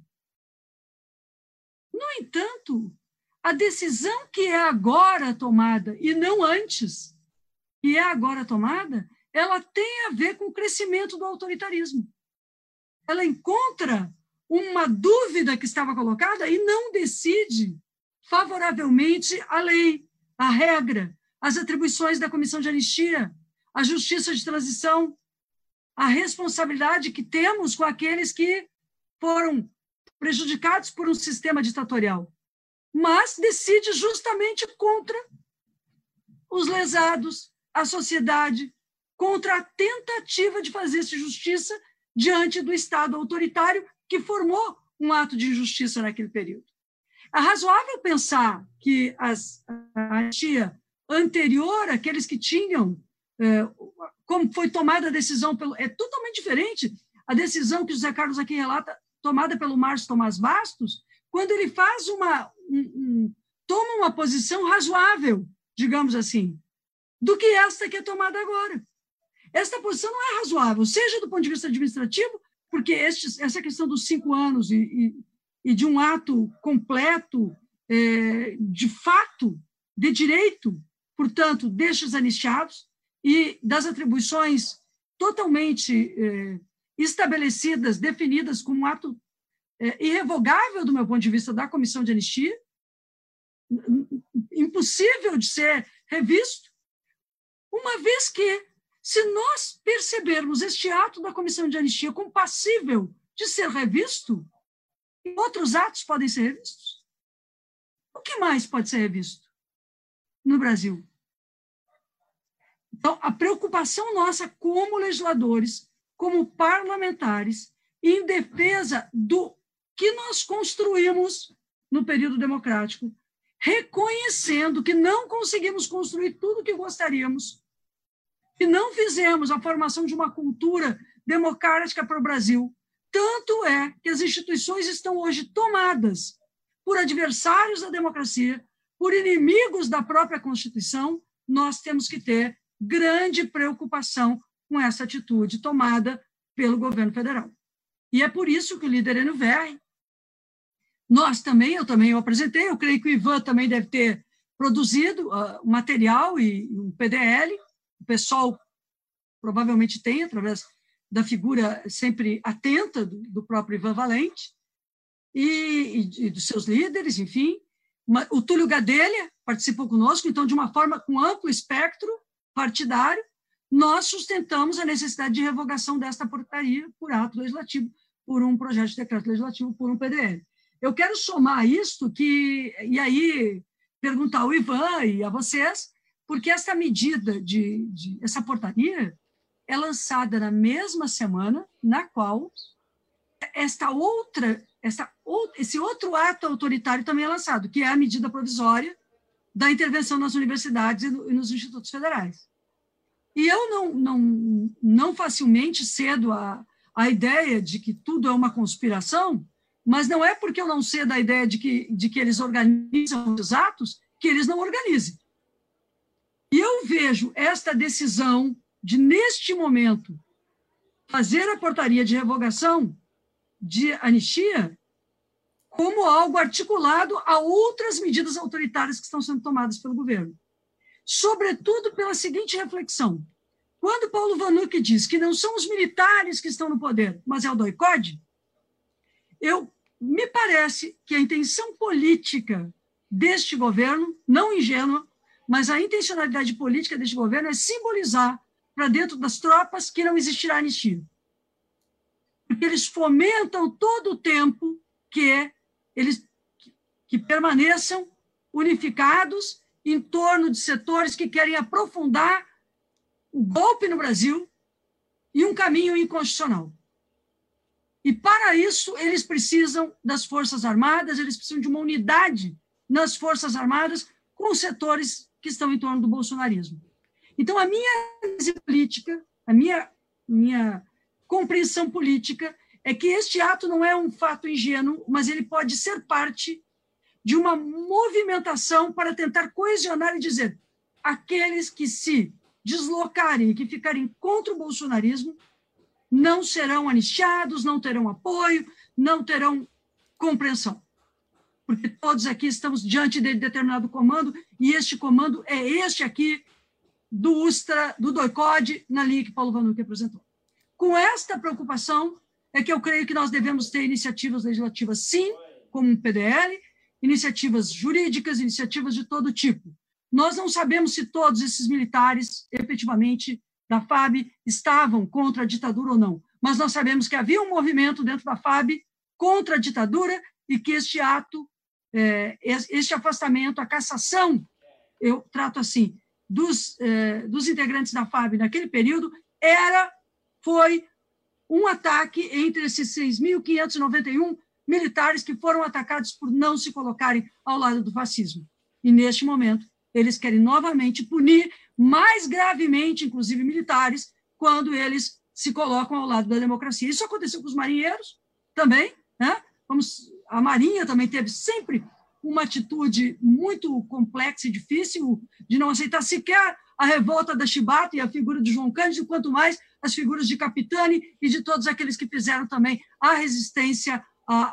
No entanto, a decisão que é agora tomada, e não antes, que é agora tomada, ela tem a ver com o crescimento do autoritarismo. Ela encontra uma dúvida que estava colocada e não decide favoravelmente a lei, a regra, as atribuições da Comissão de Anistia, a justiça de transição, a responsabilidade que temos com aqueles que foram prejudicados por um sistema ditatorial, mas decide justamente contra os lesados, a sociedade, contra a tentativa de fazer-se justiça diante do Estado autoritário que formou um ato de injustiça naquele período. É razoável pensar que a anistia anterior, aqueles que tinham, como foi tomada a decisão, é totalmente diferente a decisão que o José Carlos aqui relata, tomada pelo Márcio Tomás Bastos, quando ele faz toma uma posição razoável, digamos assim, do que esta que é tomada agora. Esta posição não é razoável, seja do ponto de vista administrativo, porque essa questão dos 5 anos e de um ato completo, de fato, de direito, portanto, destes anistiados, e das atribuições totalmente estabelecidas, definidas como um ato irrevogável, do meu ponto de vista, da Comissão de Anistia, impossível de ser revisto, uma vez que, se nós percebermos este ato da Comissão de Anistia como passível de ser revisto, outros atos podem ser revistos. O que mais pode ser revisto no Brasil? Então, a preocupação nossa como legisladores, como parlamentares, em defesa do que nós construímos no período democrático, reconhecendo que não conseguimos construir tudo o que gostaríamos, que não fizemos a formação de uma cultura democrática para o Brasil. Tanto é que as instituições estão hoje tomadas por adversários da democracia, por inimigos da própria Constituição. Nós temos que ter grande preocupação com essa atitude tomada pelo governo federal. E é por isso que o líder NVR, eu também apresentei, eu creio que o Ivan também deve ter produzido um material e um PDL, o pessoal provavelmente tem, através da figura sempre atenta do próprio Ivan Valente e dos seus líderes, enfim. O Túlio Gadelha participou conosco, então, de uma forma com amplo espectro partidário, nós sustentamos a necessidade de revogação desta portaria por ato legislativo, por um projeto de decreto legislativo, por um PDL. Eu quero somar isto, e aí perguntar ao Ivan e a vocês, porque essa medida, essa portaria, é lançada na mesma semana na qual esse outro ato autoritário também é lançado, que é a medida provisória da intervenção nas universidades e nos institutos federais. E eu não facilmente cedo à ideia de que tudo é uma conspiração, mas não é porque eu não cedo à ideia de que eles organizam os atos que eles não organizem. E eu vejo esta decisão de, neste momento, fazer a portaria de revogação de anistia como algo articulado a outras medidas autoritárias que estão sendo tomadas pelo governo. Sobretudo pela seguinte reflexão. Quando Paulo Vanucchi diz que não são os militares que estão no poder, mas é o DOI-CODE, me parece que a intenção política deste governo, não ingênua, mas a intencionalidade política deste governo é simbolizar para dentro das tropas que não existirá anistia. Porque eles fomentam todo o tempo que permaneçam unificados em torno de setores que querem aprofundar o golpe no Brasil e um caminho inconstitucional. E, para isso, eles precisam das Forças Armadas, eles precisam de uma unidade nas Forças Armadas com os setores que estão em torno do bolsonarismo. Então, a minha análise política, a minha compreensão política é que este ato não é um fato ingênuo, mas ele pode ser parte de uma movimentação para tentar coesionar e dizer aqueles que se deslocarem e que ficarem contra o bolsonarismo não serão anistiados, não terão apoio, não terão compreensão. Porque todos aqui estamos diante de determinado comando, e este comando é este aqui do Ustra, do DOI-CODE, na linha que Paulo Vanucchi apresentou. Com esta preocupação é que eu creio que nós devemos ter iniciativas legislativas, sim, como um PDL, iniciativas jurídicas, iniciativas de todo tipo. Nós não sabemos se todos esses militares, efetivamente, da FAB, estavam contra a ditadura ou não, mas nós sabemos que havia um movimento dentro da FAB contra a ditadura e que este ato, este afastamento, a cassação, eu trato assim, dos integrantes da FAB naquele período, foi um ataque entre esses 6.591 militares que foram atacados por não se colocarem ao lado do fascismo. E, neste momento, eles querem novamente punir mais gravemente, inclusive militares, quando eles se colocam ao lado da democracia. Isso aconteceu com os marinheiros também, né? A Marinha também teve sempre uma atitude muito complexa e difícil de não aceitar sequer a revolta da Chibata e a figura de João Cândido, quanto mais as figuras de Capitani e de todos aqueles que fizeram também a resistência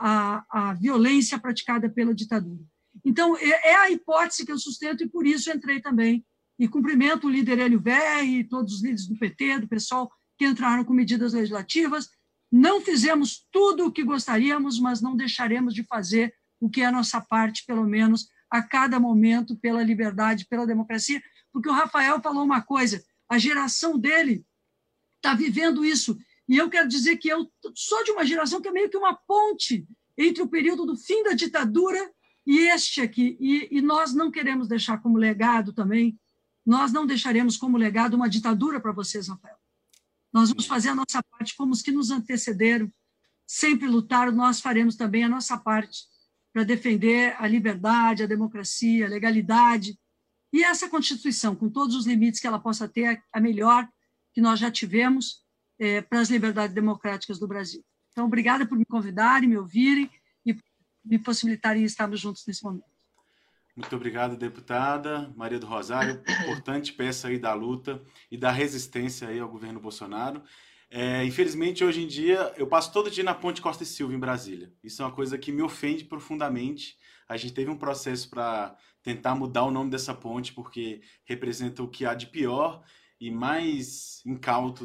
à violência praticada pela ditadura. Então, é a hipótese que eu sustento, e por isso entrei também, e cumprimento o líder Hélio Verri e todos os líderes do PT, do PSOL, que entraram com medidas legislativas. Não fizemos tudo o que gostaríamos, mas não deixaremos de fazer o que é a nossa parte, pelo menos, a cada momento, pela liberdade, pela democracia, porque o Rafael falou uma coisa, a geração dele está vivendo isso, e eu quero dizer que eu sou de uma geração que é meio que uma ponte entre o período do fim da ditadura e este aqui, e nós não queremos deixar como legado também, nós não deixaremos como legado uma ditadura para vocês, Rafael. Nós vamos fazer a nossa parte como os que nos antecederam, sempre lutaram, nós faremos também a nossa parte para defender a liberdade, a democracia, a legalidade, e essa Constituição, com todos os limites que ela possa ter, a melhor que nós já tivemos para as liberdades democráticas do Brasil. Então, obrigada por me convidarem, me ouvirem e me possibilitarem estarmos juntos nesse momento. Muito obrigado, deputada Maria do Rosário, importante peça aí da luta e da resistência aí ao governo Bolsonaro. Infelizmente, hoje em dia, eu passo todo dia na Ponte Costa e Silva, em Brasília. Isso é uma coisa que me ofende profundamente. A gente teve um processo para tentar mudar o nome dessa ponte, porque representa o que há de pior e mais incauto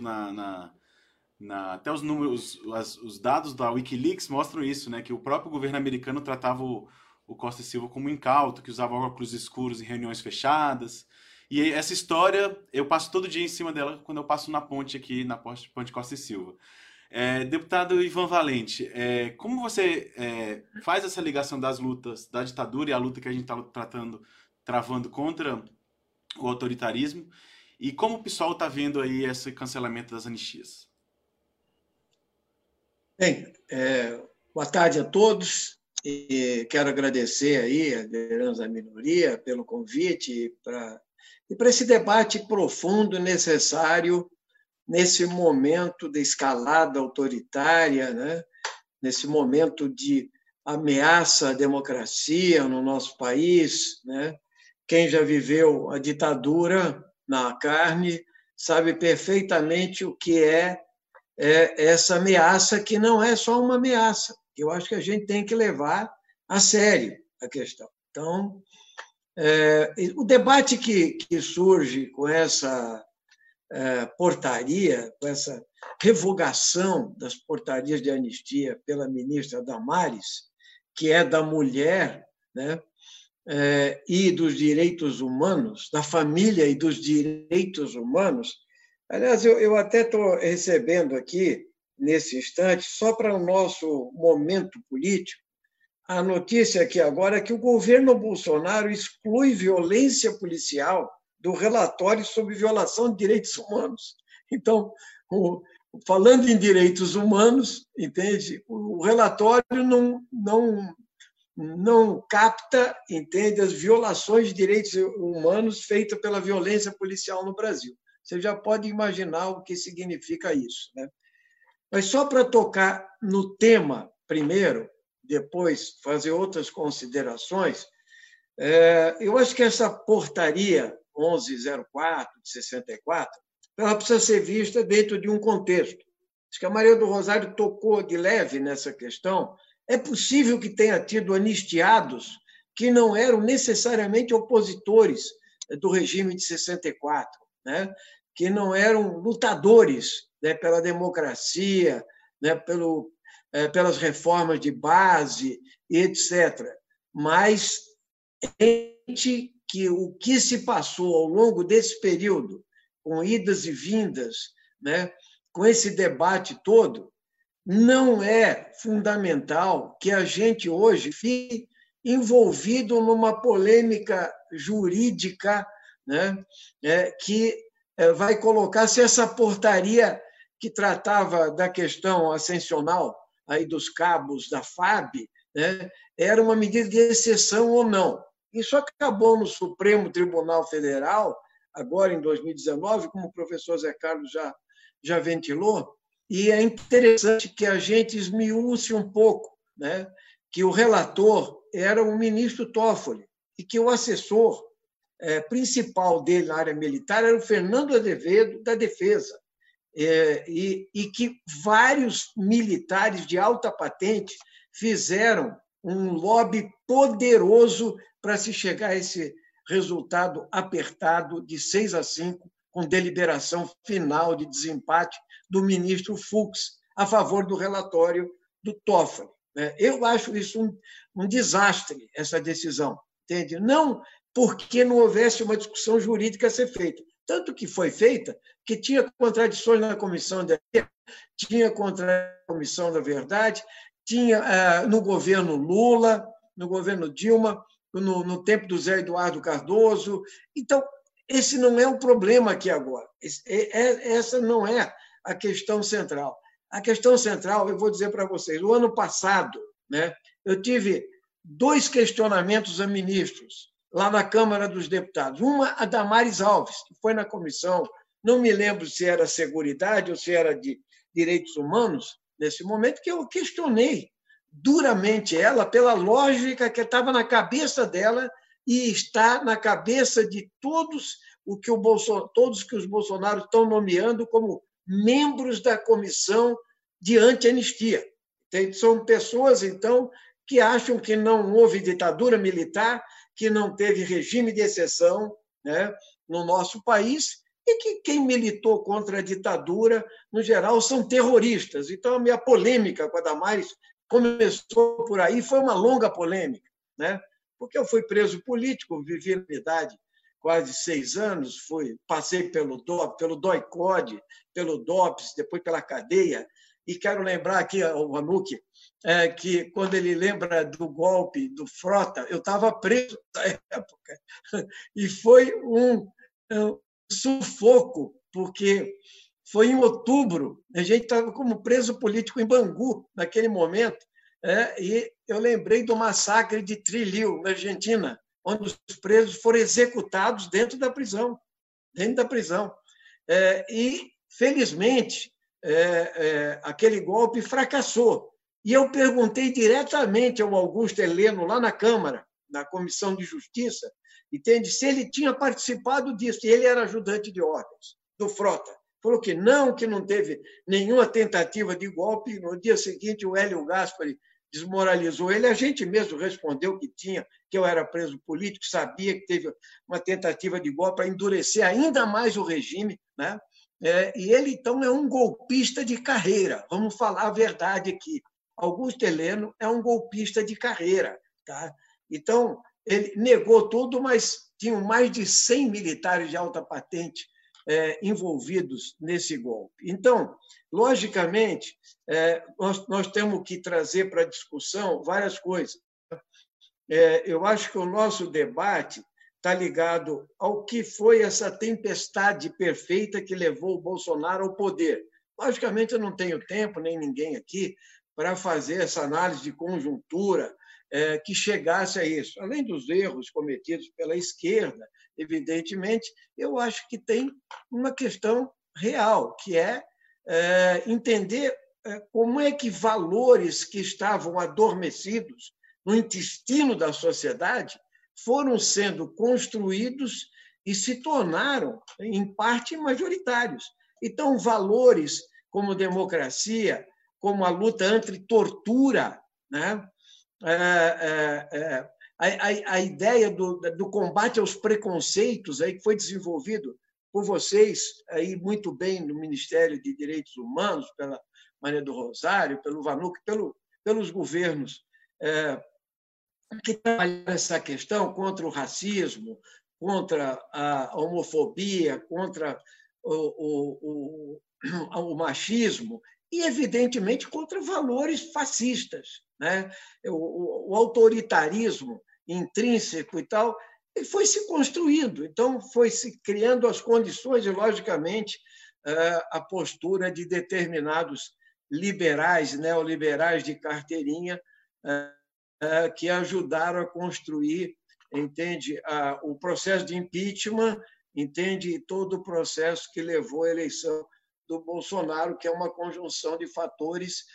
até os números, os dados da Wikileaks mostram isso, né? Que o próprio governo americano tratava o Costa e Silva como incauto, que usava óculos escuros em reuniões fechadas. E essa história, eu passo todo dia em cima dela quando eu passo na ponte aqui, na Ponte Costa e Silva. Deputado Ivan Valente, como você faz essa ligação das lutas da ditadura e a luta que a gente está travando contra o autoritarismo, e como o PSOL está vendo aí esse cancelamento das anistias? Bem, boa tarde a todos. E quero agradecer aí a liderança da minoria pelo convite e para esse debate profundo necessário nesse momento de escalada autoritária, né? Nesse momento de ameaça à democracia no nosso país, né? Quem já viveu a ditadura na carne sabe perfeitamente o que é essa ameaça, que não é só uma ameaça. Eu acho que a gente tem que levar a sério a questão. Então, o debate que surge com essa portaria, com essa revogação das portarias de anistia pela ministra Damares, que é da mulher, né, e dos direitos humanos, da família e dos direitos humanos. Aliás, eu até estou recebendo aqui, nesse instante, só para o nosso momento político, a notícia aqui agora é que o governo Bolsonaro exclui violência policial do relatório sobre violação de direitos humanos. Então, falando em direitos humanos, entende? O relatório não capta, entende, as violações de direitos humanos feitas pela violência policial no Brasil. Você já pode imaginar o que significa isso, né? Mas só para tocar no tema primeiro, depois fazer outras considerações, eu acho que essa portaria 1104 de 64, ela precisa ser vista dentro de um contexto. Acho que a Maria do Rosário tocou de leve nessa questão. É possível que tenha tido anistiados que não eram necessariamente opositores do regime de 64, né? Que não eram lutadores, né, pela democracia, né, pelas reformas de base, etc. Mas que o que se passou ao longo desse período, com idas e vindas, né, com esse debate todo, não é fundamental que a gente hoje fique envolvido numa polêmica jurídica, né, que vai colocar se essa portaria que tratava da questão ascensional aí dos cabos da FAB, né, era uma medida de exceção ou não. Isso acabou no Supremo Tribunal Federal, agora em 2019, como o professor Zé Carlos já ventilou, e é interessante que a gente esmiúce um pouco, né, que o relator era o ministro Toffoli e que o assessor principal dele na área militar era o Fernando Azevedo, da Defesa, e que vários militares de alta patente fizeram um lobby poderoso para se chegar a esse resultado apertado de 6-5, com deliberação final de desempate do ministro Fux a favor do relatório do Toffoli. Eu acho isso um desastre, essa decisão, entende? Não porque não houvesse uma discussão jurídica a ser feita. Tanto que foi feita, que tinha contradições na Comissão da tinha contradições na Comissão da Verdade, tinha no governo Lula, no governo Dilma, no tempo do Zé Eduardo Cardoso. Então, esse não é o problema aqui agora. Essa não é a questão central. A questão central, eu vou dizer para vocês, o ano passado, né, eu tive 2 questionamentos a ministros lá na Câmara dos Deputados. Uma, a Damares Alves, que foi na comissão, não me lembro se era Seguridade ou se era de Direitos Humanos, nesse momento, que eu questionei duramente ela pela lógica que estava na cabeça dela e está na cabeça de todos que os Bolsonaro estão nomeando como membros da comissão de anti-anistia. São pessoas, então, que acham que não houve ditadura militar, que não teve regime de exceção, né, no nosso país, e que quem militou contra a ditadura, no geral, são terroristas. Então, a minha polêmica com a Damares começou por aí, foi uma longa polêmica, né? Porque eu fui preso político, vivi na idade quase 6 anos, passei pelo DOI-CODE, pelo DOPS, depois pela cadeia, e quero lembrar aqui ao Vanucchi, que quando ele lembra do golpe do Frota, eu estava preso na época, e foi um sufoco, porque foi em outubro, a gente estava como preso político em Bangu, naquele momento, e eu lembrei do massacre de Trelew, na Argentina, onde os presos foram executados dentro da prisão. E, felizmente, aquele golpe fracassou. E eu perguntei diretamente ao Augusto Heleno, lá na Câmara, na Comissão de Justiça, entende, se ele tinha participado disso, e ele era ajudante de ordens do Frota. Falou que não teve nenhuma tentativa de golpe. No dia seguinte, o Hélio Gaspari desmoralizou ele. A gente mesmo respondeu que eu era preso político, sabia que teve uma tentativa de golpe para endurecer ainda mais o regime, né? E ele, então, é um golpista de carreira. Vamos falar a verdade aqui. Augusto Heleno é um golpista de carreira, tá? Então, ele negou tudo, mas tinham mais de 100 militares de alta patente envolvidos nesse golpe. Então, logicamente, nós temos que trazer para a discussão várias coisas. Eu acho que o nosso debate está ligado ao que foi essa tempestade perfeita que levou o Bolsonaro ao poder. Logicamente, eu não tenho tempo, nem ninguém aqui, para fazer essa análise de conjuntura que chegasse a isso. Além dos erros cometidos pela esquerda, evidentemente, eu acho que tem uma questão real, que é entender como é que valores que estavam adormecidos no intestino da sociedade foram sendo construídos e se tornaram, em parte, majoritários. Então, valores como democracia, como a luta anti-tortura, né? A ideia do combate aos preconceitos aí, que foi desenvolvido por vocês aí muito bem no Ministério de Direitos Humanos, pela Maria do Rosário, pelo Vanuc, pelos governos que trabalham essa questão contra o racismo, contra a homofobia, contra o machismo e, evidentemente, contra valores fascistas, né? O autoritarismo intrínseco e tal, ele foi se construindo. Então, foi se criando as condições e, logicamente, a postura de determinados liberais, neoliberais de carteirinha, que ajudaram a construir, entende, o processo de impeachment, entende, todo o processo que levou à eleição do Bolsonaro, que é uma conjunção de fatores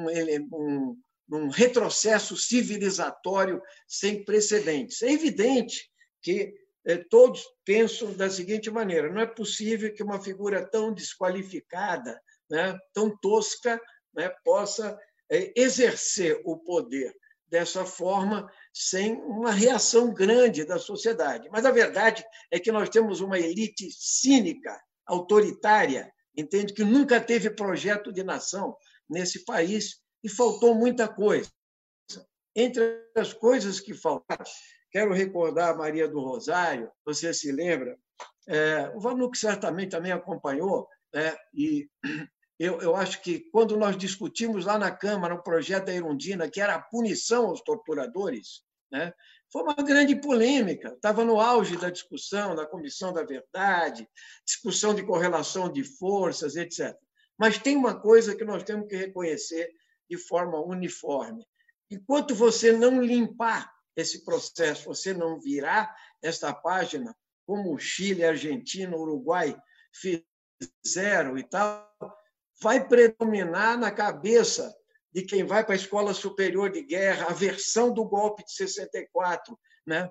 num retrocesso civilizatório sem precedentes. É evidente que todos pensam da seguinte maneira: não é possível que uma figura tão desqualificada, né, tão tosca, né, possa exercer o poder dessa forma sem uma reação grande da sociedade. Mas a verdade é que nós temos uma elite cínica, autoritária, entende, que nunca teve projeto de nação nesse país e faltou muita coisa. Entre as coisas que faltaram, quero recordar a Maria do Rosário, você se lembra, o Vanuc certamente também acompanhou, né, e eu acho que, quando nós discutimos lá na Câmara o projeto da Erundina, que era a punição aos torturadores, né, foi uma grande polêmica. Estava no auge da discussão, da Comissão da Verdade, discussão de correlação de forças, etc. Mas tem uma coisa que nós temos que reconhecer de forma uniforme. Enquanto você não limpar esse processo, você não virar esta página, como o Chile, a Argentina, o Uruguai fizeram e tal, vai predominar na cabeça de quem vai para a Escola Superior de Guerra a versão do golpe de 64, né?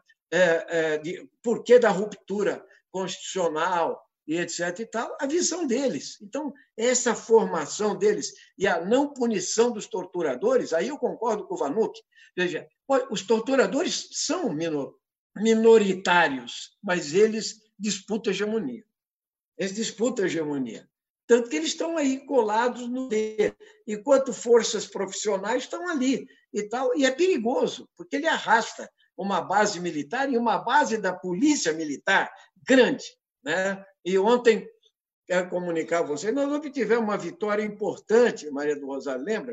Por que da ruptura constitucional e etc. e tal, a visão deles. Então, essa formação deles e a não punição dos torturadores, aí eu concordo com o Vanuc. Veja, os torturadores são minoritários, mas eles disputam hegemonia. Eles disputam hegemonia. Tanto que eles estão aí colados no poder, enquanto forças profissionais estão ali e tal. E é perigoso, porque ele arrasta uma base militar e uma base da polícia militar grande, né? E ontem, quero comunicar a vocês, nós obtivemos uma vitória importante, Maria do Rosário, lembra?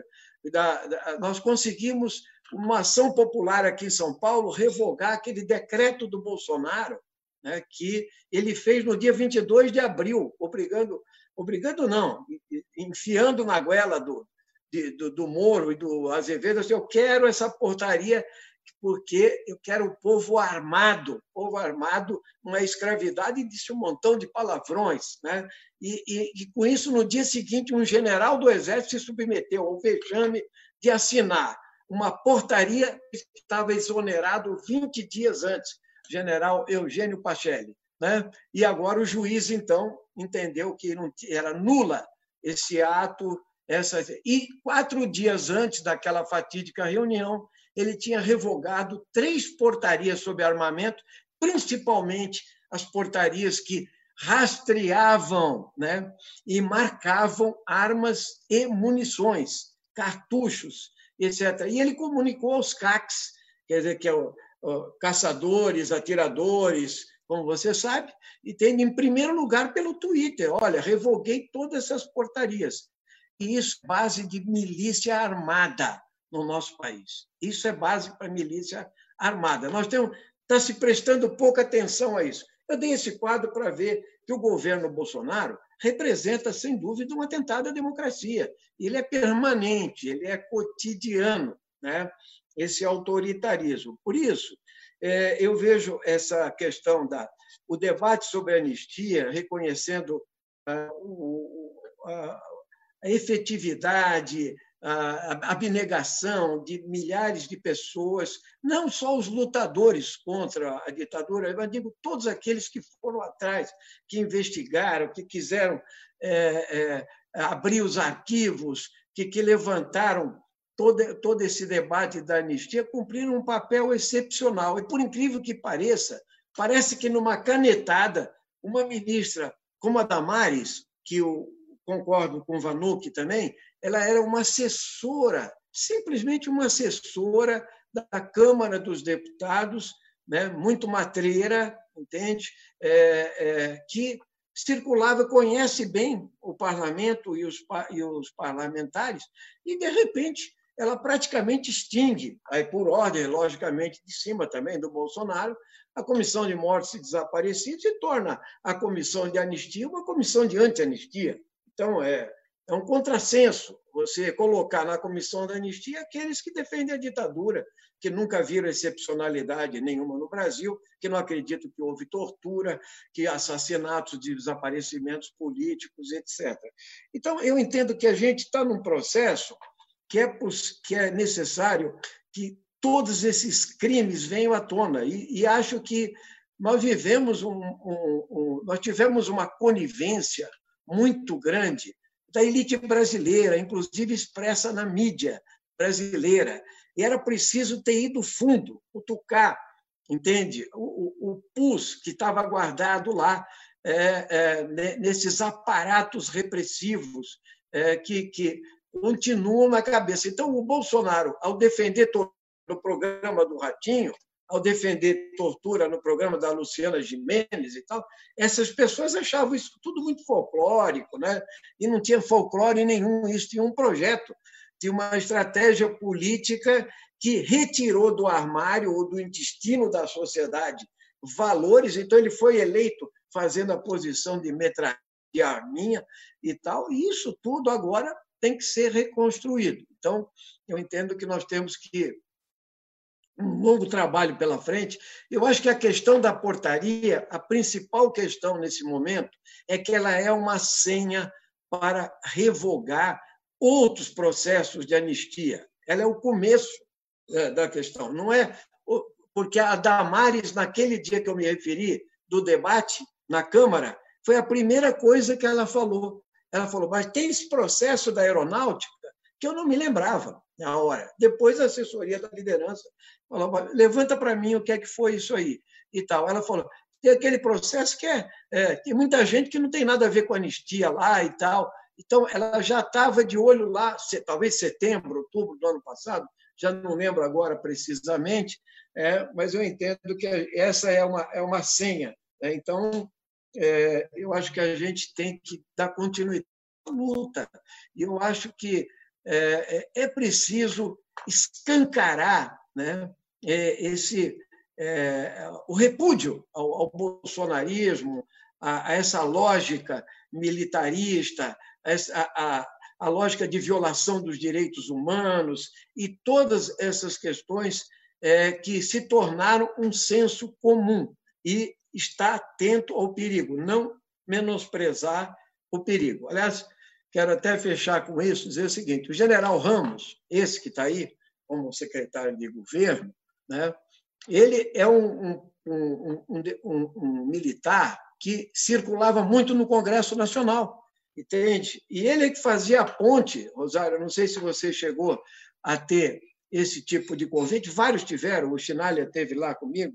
Nós conseguimos uma ação popular aqui em São Paulo revogar aquele decreto do Bolsonaro, né, que ele fez no dia 22 de abril, obrigando não, enfiando na goela do Moro e do Azevedo, assim, eu quero essa portaria porque eu quero o povo armado numa escravidade, e disse um montão de palavrões, né? E com isso, no dia seguinte, um general do Exército se submeteu ao vexame de assinar uma portaria que estava exonerado 20 dias antes, o general Eugênio Pacelli, né? E agora o juiz, então, entendeu que não era nula esse ato, e 4 dias antes daquela fatídica reunião, ele tinha revogado 3 portarias sobre armamento, principalmente as portarias que rastreavam, né, e marcavam armas e munições, cartuchos, etc. E ele comunicou aos CACs, quer dizer, que é caçadores, atiradores, como você sabe, e tem, em primeiro lugar, pelo Twitter. Olha, revoguei todas essas portarias. E isso é base de milícia armada no nosso país. Isso é base para milícia armada. Nós está se prestando pouca atenção a isso. Eu dei esse quadro para ver que o governo Bolsonaro representa, sem dúvida, um atentado à democracia. Ele é permanente, ele é cotidiano, né? Esse autoritarismo. Por isso, eu vejo essa questão o debate sobre a anistia, reconhecendo a efetividade, a abnegação de milhares de pessoas, não só os lutadores contra a ditadura, eu digo todos aqueles que foram atrás, que investigaram, que quiseram abrir os arquivos, que levantaram todo esse debate da anistia, cumpriram um papel excepcional. E, por incrível que pareça, parece que, numa canetada, uma ministra como a Damares, que eu concordo com o Vanucchi também, ela era uma assessora, simplesmente uma assessora da Câmara dos Deputados, né, muito matreira, entende? Que circulava, conhece bem o parlamento e os parlamentares, e, de repente, ela praticamente extingue, aí por ordem, logicamente, de cima também do Bolsonaro, a Comissão de Mortos e Desaparecidos e torna a Comissão de Anistia uma comissão de anti-anistia. Então, é um contrassenso você colocar na Comissão da Anistia aqueles que defendem a ditadura, que nunca viram excepcionalidade nenhuma no Brasil, que não acreditam que houve tortura, que assassinatos, desaparecimentos políticos, etc. Então, eu entendo que a gente está num processo que é necessário que todos esses crimes venham à tona. E acho que nós nós tivemos uma conivência muito grande da elite brasileira, inclusive expressa na mídia brasileira. E era preciso ter ido fundo, cutucar, entende? O pus que estava guardado lá, nesses aparatos repressivos que continuam na cabeça. Então, o Bolsonaro, ao defender no programa do Ratinho, ao defender tortura no programa da Luciana Gimenez e tal, essas pessoas achavam isso tudo muito folclórico, né? E não tinha folclore nenhum, isso tinha um projeto, tinha uma estratégia política que retirou do armário ou do intestino da sociedade valores, então ele foi eleito fazendo a posição de metralha de arminha e tal, e isso tudo agora tem que ser reconstruído. Então, eu entendo que nós temos que um longo trabalho pela frente. Eu acho que a questão da portaria, a principal questão nesse momento, é que ela é uma senha para revogar outros processos de anistia. Ela é o começo da questão. Não é porque a Damares, naquele dia que eu me referi, do debate na Câmara, foi a primeira coisa que ela falou. Ela falou, mas tem esse processo da aeronáutica que eu não me lembrava na hora. Depois a assessoria da liderança falou, levanta para mim o que é que foi isso aí. E tal. Ela falou, tem aquele processo que tem muita gente que não tem nada a ver com a anistia lá e tal. Então, ela já estava de olho lá, talvez setembro, outubro do ano passado, já não lembro agora precisamente, mas eu entendo que essa é uma senha. Então, eu acho que a gente tem que dar continuidade à luta. E eu acho que é preciso escancarar, né, o repúdio ao bolsonarismo, a essa lógica militarista, a lógica de violação dos direitos humanos e todas essas questões que se tornaram um senso comum e estar atento ao perigo, não menosprezar o perigo. Aliás, quero até fechar com isso, dizer o seguinte, o general Ramos, esse que está aí como secretário de governo, né, ele é um militar que circulava muito no Congresso Nacional, entende? E ele é que fazia a ponte, Rosário, não sei se você chegou a ter esse tipo de convite, vários tiveram, o Chinalha teve lá comigo,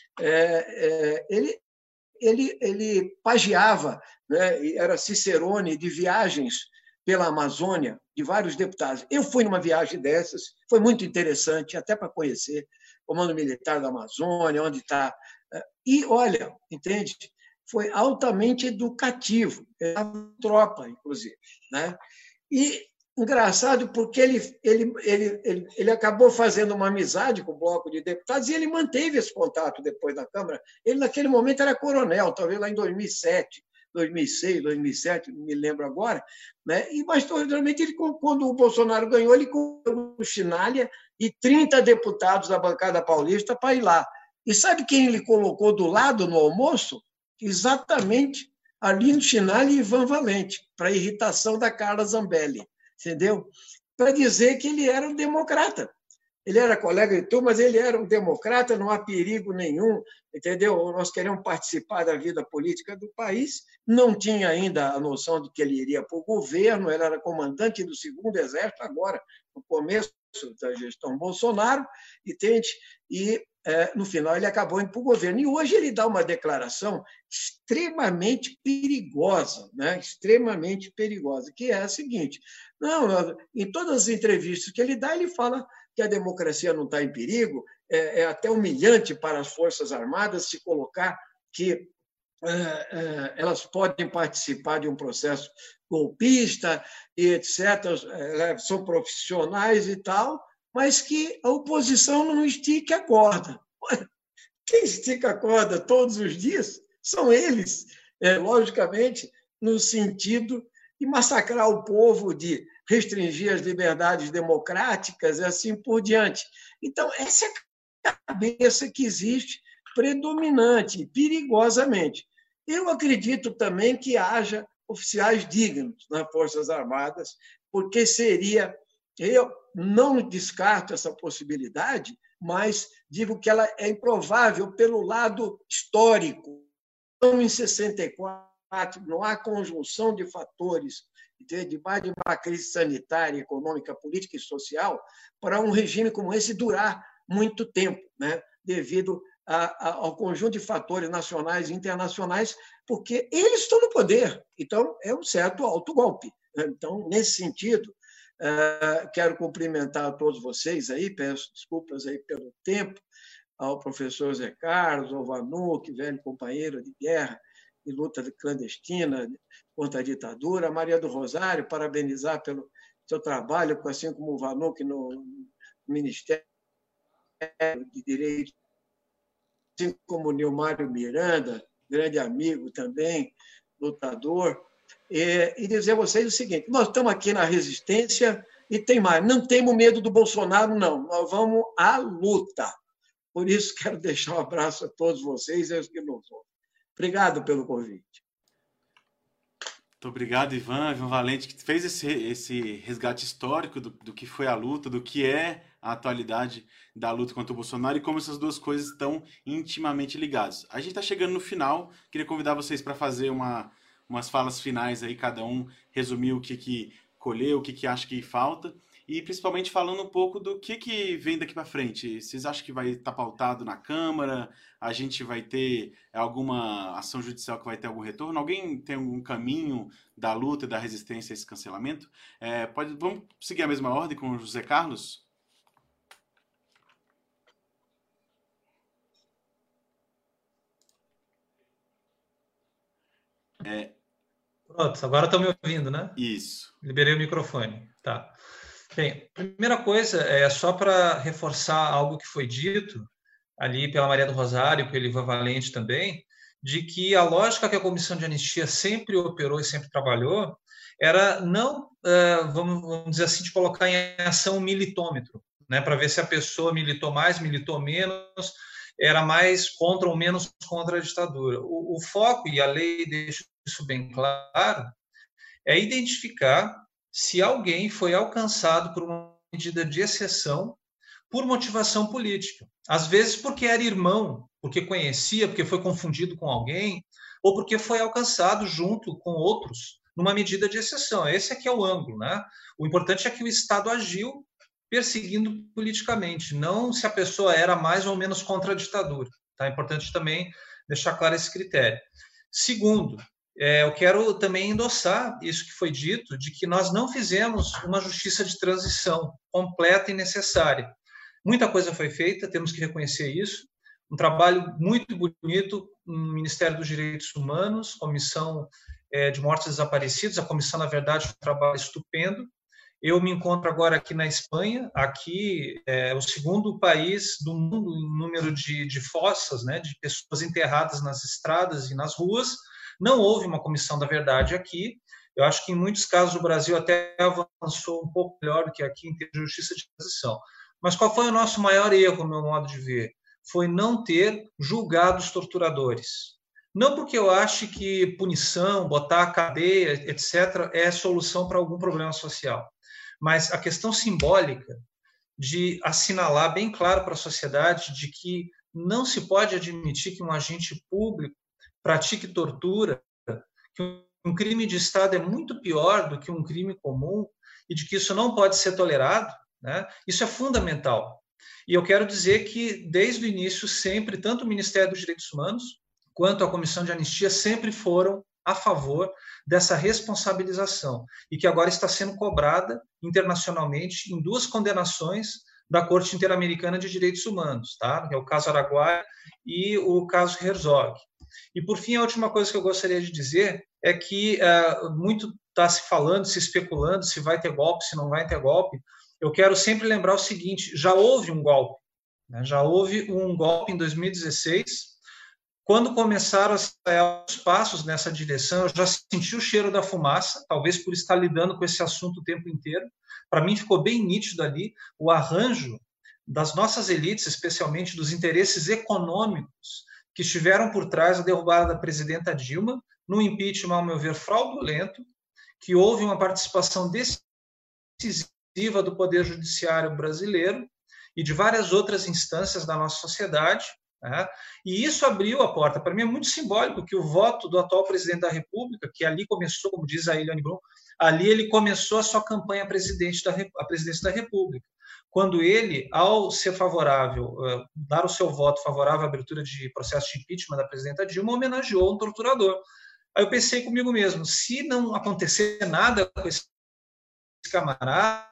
ele pagiava, né, era cicerone de viagens pela Amazônia, de vários deputados. Eu fui numa viagem dessas, foi muito interessante, até para conhecer o Comando Militar da Amazônia, onde está. E, olha, entende? Foi altamente educativo, tropa, inclusive, né? E engraçado porque ele acabou fazendo uma amizade com o bloco de deputados e ele manteve esse contato depois da Câmara. Ele, naquele momento, era coronel, talvez lá em 2007, 2006, 2007, não me lembro agora, né? Mas, realmente, quando o Bolsonaro ganhou, ele colocou o Chinalha e 30 deputados da bancada paulista para ir lá. E sabe quem ele colocou do lado no almoço? Exatamente Arlindo Chinalha e Ivan Valente, para irritação da Carla Zambelli, entendeu? Para dizer que ele era um democrata. Ele era colega de turma, mas ele era um democrata, não há perigo nenhum, entendeu? Nós queremos participar da vida política do país. Não tinha ainda a noção de que ele iria para o governo, ele era comandante do 2º Exército agora, no começo da gestão Bolsonaro, entende? E, no final, ele acabou indo para o governo. E hoje ele dá uma declaração extremamente perigosa, né? Extremamente perigosa, que é a seguinte: não, em todas as entrevistas que ele dá, ele fala que a democracia não está em perigo, é até humilhante para as Forças Armadas se colocar que elas podem participar de um processo golpista, e etc., são profissionais e tal, mas que a oposição não estica a corda. Quem estica a corda todos os dias são eles, logicamente, no sentido de massacrar o povo, de restringir as liberdades democráticas e assim por diante. Então, essa é a cabeça que existe predominante, perigosamente. Eu acredito também que haja oficiais dignos nas Forças Armadas, porque seria... Eu não descarto essa possibilidade, mas digo que ela é improvável pelo lado histórico. Então, em 64, não há conjunção de fatores de mais de uma crise sanitária, econômica, política e social para um regime como esse durar muito tempo, né? Devido ao conjunto de fatores nacionais e internacionais, porque eles estão no poder. Então, é um certo autogolpe. Então, nesse sentido, quero cumprimentar a todos vocês aí, peço desculpas aí pelo tempo, ao professor Zé Carlos, ao Vanuc, velho companheiro de guerra e luta clandestina contra a ditadura, a Maria do Rosário, parabenizar pelo seu trabalho, assim como o Vanuc no Ministério de Direitos, assim como o Nilmário Miranda, grande amigo também, lutador, e dizer a vocês o seguinte: nós estamos aqui na resistência e tem mais, não temos medo do Bolsonaro, não, nós vamos à luta. Por isso, quero deixar um abraço a todos vocês e aos que nos ouvem. Obrigado pelo convite. Muito obrigado, Ivan Valente, que fez esse resgate histórico do que foi a luta, do que é a atualidade da luta contra o Bolsonaro e como essas duas coisas estão intimamente ligadas. A gente está chegando no final, queria convidar vocês para fazer umas falas finais aí, cada um resumir o que colheu, o que acha que falta, e principalmente falando um pouco do que vem daqui para frente. Vocês acham que vai estar pautado na Câmara? A gente vai ter alguma ação judicial que vai ter algum retorno? Alguém tem algum caminho da luta e da resistência a esse cancelamento? Vamos seguir a mesma ordem com o José Carlos? Pronto, agora estão me ouvindo, né? Isso. Liberei o microfone. Tá. Bem, primeira coisa é só para reforçar algo que foi dito ali pela Maria do Rosário, pelo Ivan Valente também, de que a lógica que a Comissão de Anistia sempre operou e sempre trabalhou era não, vamos dizer assim, de colocar em ação um militômetro, né, para ver se a pessoa militou mais, militou menos, era mais contra ou menos contra a ditadura. O foco, e a lei deixa isso bem claro, é identificar se alguém foi alcançado por uma medida de exceção por motivação política. Às vezes porque era irmão, porque conhecia, porque foi confundido com alguém, ou porque foi alcançado junto com outros numa medida de exceção. Esse aqui é o ângulo, né? O importante é que o Estado agiu perseguindo politicamente, não se a pessoa era mais ou menos contra a ditadura. Tá? É importante também deixar claro esse critério. Segundo, eu quero também endossar isso que foi dito, de que nós não fizemos uma justiça de transição completa e necessária. Muita coisa foi feita, temos que reconhecer isso. Um trabalho muito bonito no Ministério dos Direitos Humanos, Comissão de Mortos Desaparecidos. A comissão, na verdade, foi um trabalho estupendo. Eu me encontro agora aqui na Espanha. Aqui é o segundo país do mundo em número de fossas, né, de pessoas enterradas nas estradas e nas ruas. Não houve uma comissão da verdade aqui. Eu acho que, em muitos casos, o Brasil até avançou um pouco melhor do que aqui em termos de justiça de transição. Mas qual foi o nosso maior erro, no meu modo de ver? Foi não ter julgado os torturadores. Não porque eu ache que punição, botar a cadeia, etc., é a solução para algum problema social, mas a questão simbólica de assinalar bem claro para a sociedade de que não se pode admitir que um agente público pratique tortura, que um crime de Estado é muito pior do que um crime comum e de que isso não pode ser tolerado, né? Isso é fundamental. E eu quero dizer que, desde o início, sempre, tanto o Ministério dos Direitos Humanos quanto a Comissão de Anistia sempre foram a favor dessa responsabilização e que agora está sendo cobrada internacionalmente em 2 condenações da Corte Interamericana de Direitos Humanos, tá? Que é o caso Araguaia e o caso Herzog. E, por fim, a última coisa que eu gostaria de dizer é que muito está se falando, se especulando se vai ter golpe, se não vai ter golpe. Eu quero sempre lembrar o seguinte, já houve um golpe, né? Já houve um golpe em 2016, quando começaram a sair os passos nessa direção, eu já senti o cheiro da fumaça, talvez por estar lidando com esse assunto o tempo inteiro. Para mim ficou bem nítido ali o arranjo das nossas elites, especialmente dos interesses econômicos que estiveram por trás da derrubada da presidenta Dilma, no impeachment, ao meu ver, fraudulento, que houve uma participação decisiva do Poder Judiciário brasileiro e de várias outras instâncias da nossa sociedade, né? E isso abriu a porta. Para mim é muito simbólico que o voto do atual presidente da República, que ali começou, como diz a Eliane Brum, ali ele começou a sua campanha à presidência da República, quando ele, ao ser favorável, dar o seu voto favorável à abertura de processo de impeachment da presidenta Dilma, homenageou um torturador. Aí eu pensei comigo mesmo, se não acontecer nada com esse camarada,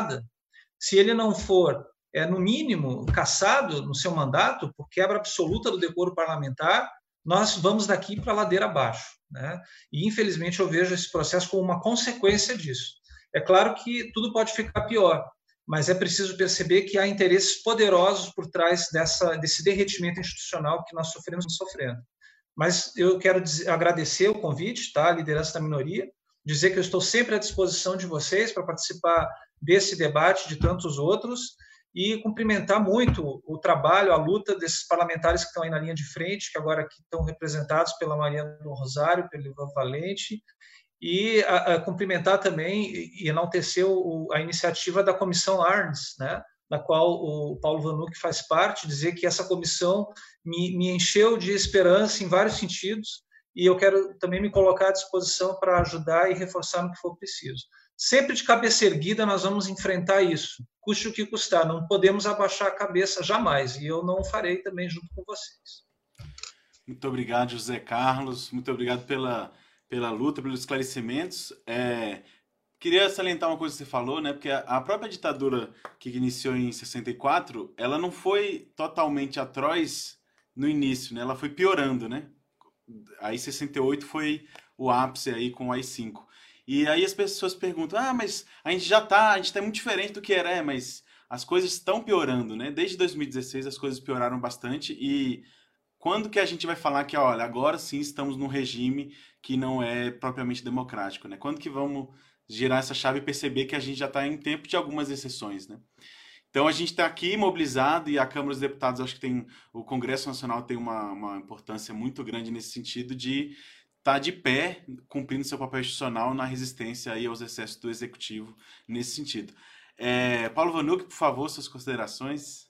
se ele não for, no mínimo, cassado no seu mandato, por quebra absoluta do decoro parlamentar, nós vamos daqui para a ladeira abaixo, né? E, infelizmente, eu vejo esse processo como uma consequência disso. É claro que tudo pode ficar pior, mas é preciso perceber que há interesses poderosos por trás desse derretimento institucional que nós sofremos e sofrendo. Mas eu quero agradecer o convite, tá? A liderança da minoria, dizer que eu estou sempre à disposição de vocês para participar desse debate, de tantos outros, e cumprimentar muito o trabalho, a luta desses parlamentares que estão aí na linha de frente, que agora aqui estão representados pela Maria do Rosário, pelo Ivan Valente, e cumprimentar também e enaltecer a iniciativa da Comissão Arns, né, da qual o Paulo Vanucchi faz parte, dizer que essa comissão me encheu de esperança em vários sentidos, e eu quero também me colocar à disposição para ajudar e reforçar no que for preciso. Sempre de cabeça erguida nós vamos enfrentar isso, custe o que custar, não podemos abaixar a cabeça jamais, e eu não farei também junto com vocês. Muito obrigado, José Carlos, muito obrigado pela luta, pelos esclarecimentos. Queria salientar uma coisa que você falou, né? Porque a própria ditadura que iniciou em 64, ela não foi totalmente atroz no início, né? Ela foi piorando, né? Aí 68 foi o ápice aí com o AI-5. E aí as pessoas perguntam, mas a gente tá muito diferente do que era, mas as coisas estão piorando, né? Desde 2016 as coisas pioraram bastante e quando que a gente vai falar que, olha, agora sim estamos num regime que não é propriamente democrático, né? Quando que vamos girar essa chave e perceber que a gente já está em tempo de algumas exceções, né? Então a gente está aqui mobilizado e a Câmara dos Deputados, acho que o Congresso Nacional tem uma importância muito grande nesse sentido de estar de pé, cumprindo seu papel institucional na resistência aí aos excessos do Executivo nesse sentido. Paulo Vanucchi, por favor, suas considerações.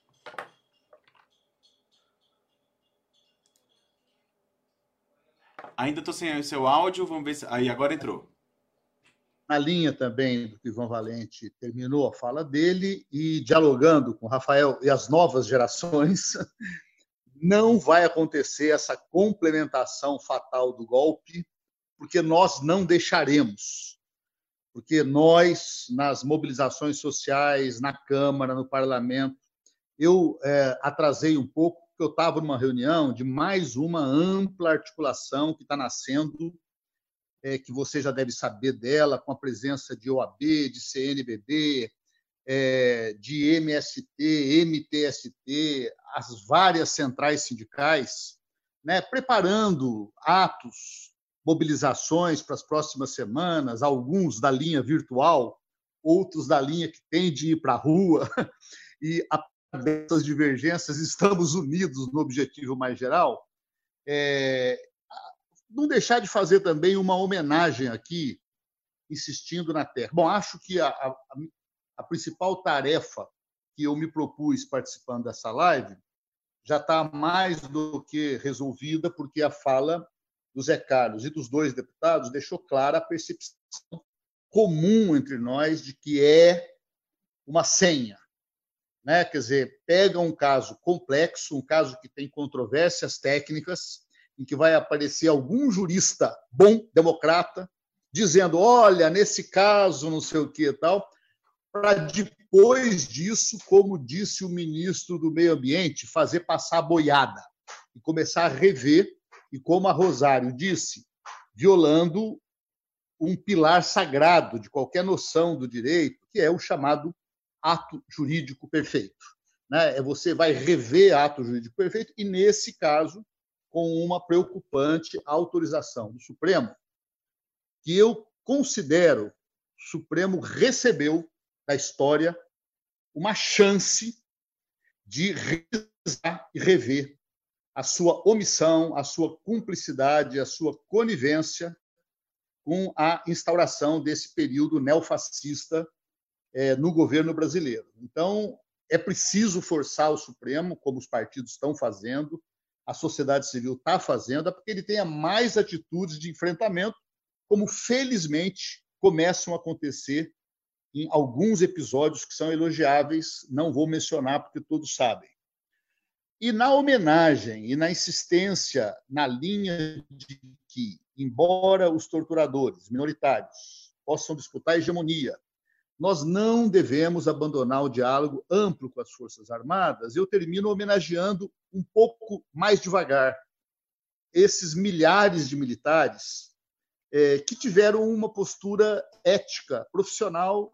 Ainda estou sem o seu áudio, vamos ver se... Aí, agora entrou. Na linha também do que o Ivan Valente terminou a fala dele e dialogando com o Rafael e as novas gerações, não vai acontecer essa complementação fatal do golpe, porque nós não deixaremos. Porque nós, nas mobilizações sociais, na Câmara, no Parlamento, eu atrasei um pouco, porque eu estava numa reunião de mais uma ampla articulação que está nascendo, que você já deve saber dela, com a presença de OAB, de CNBB, de MST, MTST, as várias centrais sindicais, né, preparando atos, mobilizações para as próximas semanas, alguns da linha virtual, outros da linha que tem de ir para a rua, e apesar dessas divergências, estamos unidos no objetivo mais geral. Não deixar de fazer também uma homenagem aqui, insistindo na terra. Bom, acho que a principal tarefa que eu me propus participando dessa live já está mais do que resolvida, porque a fala do Zé Carlos e dos dois deputados deixou clara a percepção comum entre nós de que é uma senha, né? Quer dizer, pega um caso complexo, um caso que tem controvérsias técnicas, em que vai aparecer algum jurista bom, democrata, dizendo, olha, nesse caso, não sei o que e tal, para depois disso, como disse o ministro do Meio Ambiente, fazer passar a boiada e começar a rever, e como a Rosário disse, violando um pilar sagrado de qualquer noção do direito, que é o chamado ato jurídico perfeito. Né? Você vai rever ato jurídico perfeito e, nesse caso, com uma preocupante autorização do Supremo, que eu considero o Supremo recebeu da história uma chance de revisar e rever a sua omissão, a sua cumplicidade, a sua conivência com a instauração desse período neofascista no governo brasileiro. Então, é preciso forçar o Supremo, como os partidos estão fazendo, a sociedade civil está fazendo, porque ele tenha mais atitudes de enfrentamento, como, felizmente, começam a acontecer em alguns episódios que são elogiáveis, não vou mencionar porque todos sabem. E na homenagem e na insistência na linha de que, embora os torturadores minoritários possam disputar a hegemonia, nós não devemos abandonar o diálogo amplo com as Forças Armadas, eu termino homenageando um pouco mais devagar esses milhares de militares que tiveram uma postura ética, profissional,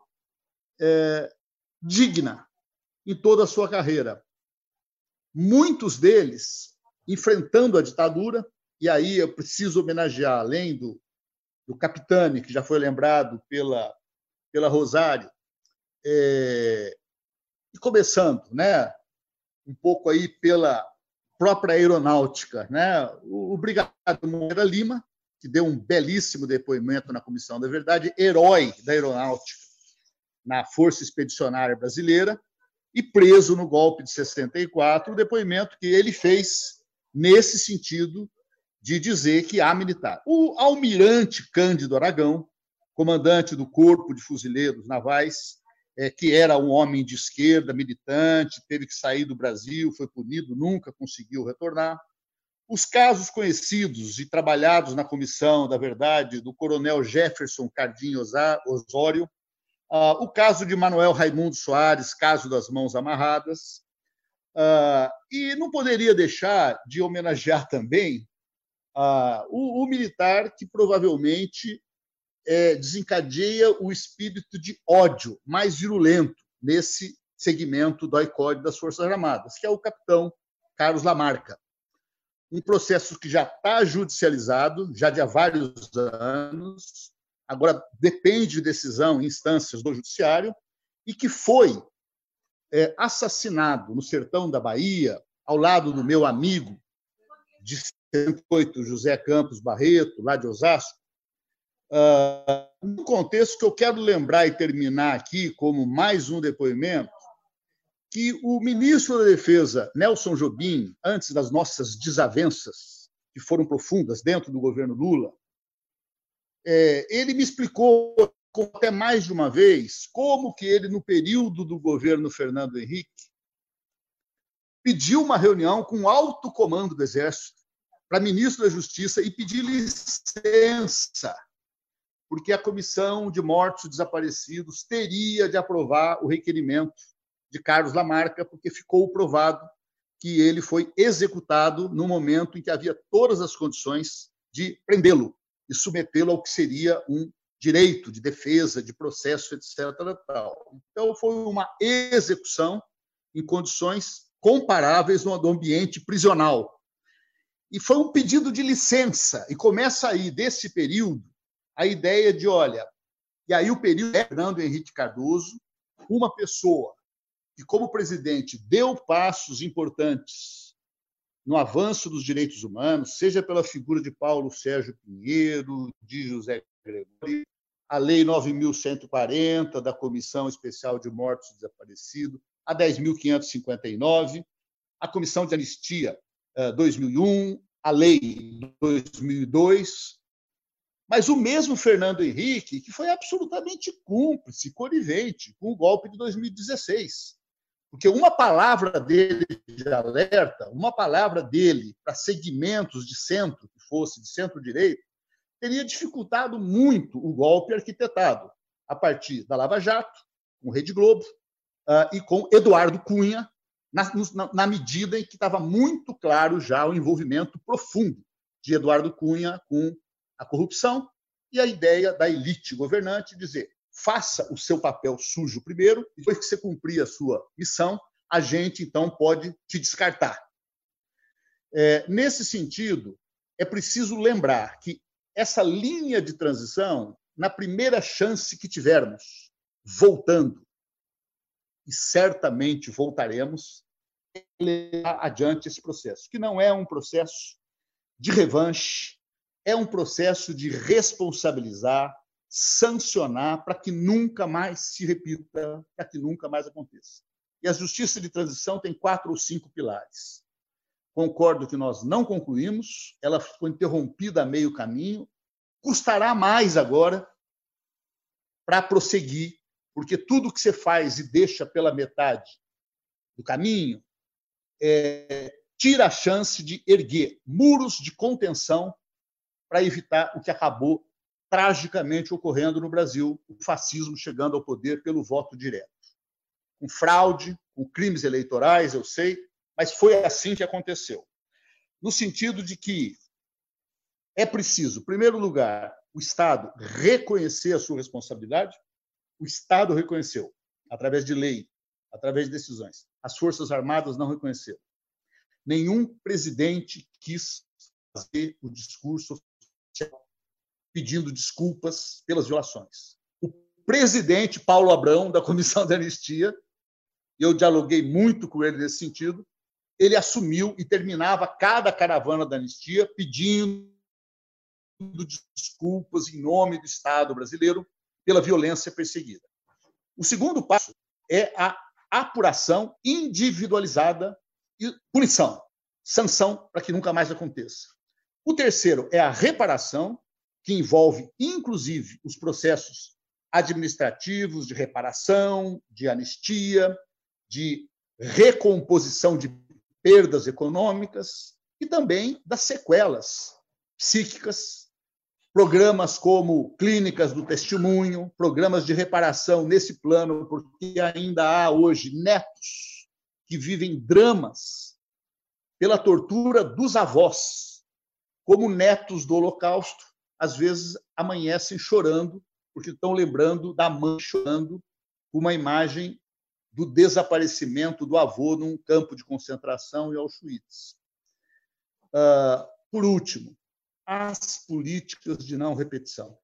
digna em toda a sua carreira. Muitos deles enfrentando a ditadura, e aí eu preciso homenagear, além do Capitani, que já foi lembrado pela Rosário, e começando, né, um pouco aí pela própria aeronáutica, né, o Brigadeiro Moreira Lima, que deu um belíssimo depoimento na Comissão da Verdade, herói da aeronáutica na Força Expedicionária Brasileira, e preso no golpe de 64, o depoimento que ele fez nesse sentido de dizer que há militar. O almirante Cândido Aragão, comandante do Corpo de Fuzileiros Navais, que era um homem de esquerda, militante, teve que sair do Brasil, foi punido, nunca conseguiu retornar. Os casos conhecidos e trabalhados na Comissão da Verdade do coronel Jefferson Cardim Osório, o caso de Manuel Raimundo Soares, caso das mãos amarradas, e não poderia deixar de homenagear também o militar que provavelmente desencadeia o espírito de ódio mais virulento nesse segmento do ICOD das Forças Armadas, que é o capitão Carlos Lamarca. Um processo que já está judicializado, já de há vários anos, agora depende de decisão em instâncias do Judiciário, e que foi assassinado no sertão da Bahia, ao lado do meu amigo de 78, José Campos Barreto, lá de Osasco, num contexto que eu quero lembrar e terminar aqui como mais um depoimento, que o ministro da Defesa, Nelson Jobim, antes das nossas desavenças, que foram profundas dentro do governo Lula, ele me explicou até mais de uma vez como que ele, no período do governo Fernando Henrique, pediu uma reunião com o alto comando do Exército para ministro da Justiça e pedir licença, porque a Comissão de Mortos e Desaparecidos teria de aprovar o requerimento de Carlos Lamarca, porque ficou provado que ele foi executado no momento em que havia todas as condições de prendê-lo e submetê-lo ao que seria um direito de defesa, de processo, etc. Então, foi uma execução em condições comparáveis no ambiente prisional. E foi um pedido de licença, e começa aí, desse período, a ideia de, olha, e aí o período é Fernando Henrique Cardoso, uma pessoa que, como presidente, deu passos importantes no avanço dos direitos humanos, seja pela figura de Paulo Sérgio Pinheiro, de José Gregório, a Lei 9.140, da Comissão Especial de Mortos e Desaparecidos, a 10.559, a Comissão de Anistia 2001, a Lei 2002, mas o mesmo Fernando Henrique, que foi absolutamente cúmplice, conivente com o golpe de 2016. Porque uma palavra dele de alerta, uma palavra dele para segmentos de centro, que fosse de centro-direita, teria dificultado muito o golpe arquitetado a partir da Lava Jato, com Rede Globo e com Eduardo Cunha, na medida em que estava muito claro já o envolvimento profundo de Eduardo Cunha com a corrupção e a ideia da elite governante dizer: faça o seu papel sujo primeiro, e depois que você cumprir a sua missão, a gente, então, pode te descartar. Nesse sentido, é preciso lembrar que essa linha de transição, na primeira chance que tivermos, voltando, e certamente voltaremos, levar adiante esse processo, que não é um processo de revanche, é um processo de responsabilizar, sancionar, para que nunca mais se repita, para que nunca mais aconteça. E a justiça de transição tem 4 ou 5 pilares. Concordo que nós não concluímos, ela foi interrompida a meio caminho, custará mais agora para prosseguir, porque tudo que você faz e deixa pela metade do caminho tira a chance de erguer muros de contenção para evitar o que acabou tragicamente ocorrendo no Brasil, o fascismo chegando ao poder pelo voto direto. Com fraude, com crimes eleitorais, eu sei, mas foi assim que aconteceu. No sentido de que é preciso, em primeiro lugar, o Estado reconhecer a sua responsabilidade. O Estado reconheceu, através de lei, através de decisões. As Forças Armadas não reconheceram. Nenhum presidente quis fazer o discurso oficial pedindo desculpas pelas violações. O presidente Paulo Abrão, da Comissão de Anistia, eu dialoguei muito com ele nesse sentido, ele assumiu e terminava cada caravana da anistia pedindo desculpas em nome do Estado brasileiro pela violência perseguida. O segundo passo é a apuração individualizada e punição, sanção para que nunca mais aconteça. O terceiro é a reparação, que envolve, inclusive, os processos administrativos de reparação, de anistia, de recomposição de perdas econômicas e também das sequelas psíquicas, programas como clínicas do testemunho, programas de reparação nesse plano, porque ainda há hoje netos que vivem dramas pela tortura dos avós, como netos do Holocausto, às vezes amanhecem chorando, porque estão lembrando da mãe chorando uma imagem do desaparecimento do avô num campo de concentração em Auschwitz. Por último, as políticas de não repetição.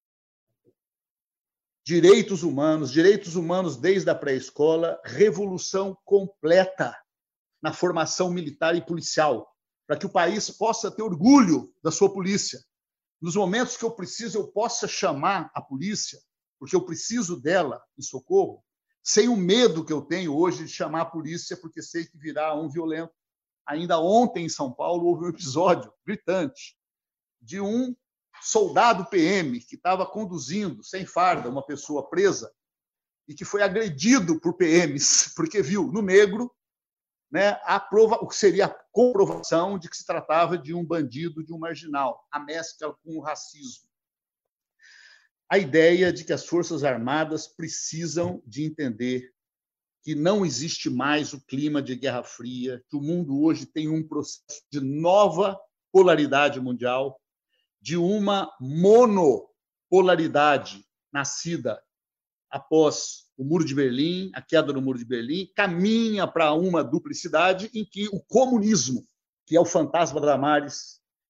Direitos humanos desde a pré-escola, revolução completa na formação militar e policial, para que o país possa ter orgulho da sua polícia. Nos momentos que eu preciso, eu possa chamar a polícia, porque eu preciso dela em socorro, sem o medo que eu tenho hoje de chamar a polícia, porque sei que virá um violento. Ainda ontem, em São Paulo, houve um episódio gritante de um soldado PM que estava conduzindo, sem farda, uma pessoa presa, e que foi agredido por PMs, porque viu no negro, né, o que seria a comprovação de que se tratava de um bandido, de um marginal, a mescla com o racismo. A ideia de que as Forças Armadas precisam de entender que não existe mais o clima de Guerra Fria, que o mundo hoje tem um processo de nova polaridade mundial, de uma monopolaridade nascida após o Muro de Berlim, a queda do Muro de Berlim, caminha para uma duplicidade em que o comunismo, que é o fantasma da Damares,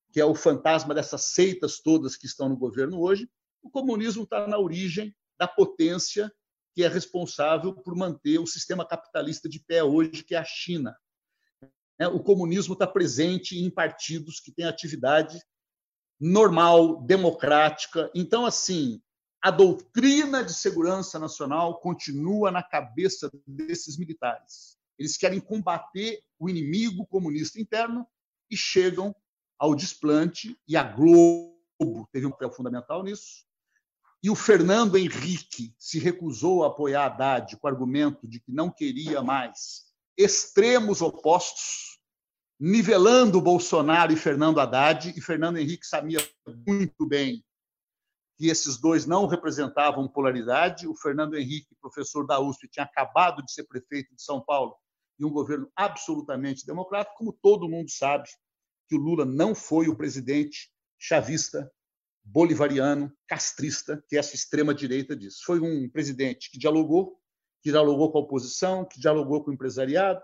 que é o fantasma dessas seitas todas que estão no governo hoje, o comunismo está na origem da potência que é responsável por manter o sistema capitalista de pé hoje, que é a China. O comunismo está presente em partidos que têm atividade normal, democrática. Então, assim, a doutrina de segurança nacional continua na cabeça desses militares. Eles querem combater o inimigo comunista interno e chegam ao desplante, e a Globo teve um papel fundamental nisso. E o Fernando Henrique se recusou a apoiar Haddad com o argumento de que não queria mais extremos opostos, nivelando Bolsonaro e Fernando Haddad, e Fernando Henrique sabia muito bem que esses dois não representavam polaridade. O Fernando Henrique, professor da USP, tinha acabado de ser prefeito de São Paulo e um governo absolutamente democrático, como todo mundo sabe que o Lula não foi o presidente chavista, bolivariano, castrista, que essa extrema-direita diz. Foi um presidente que dialogou com a oposição, que dialogou com o empresariado,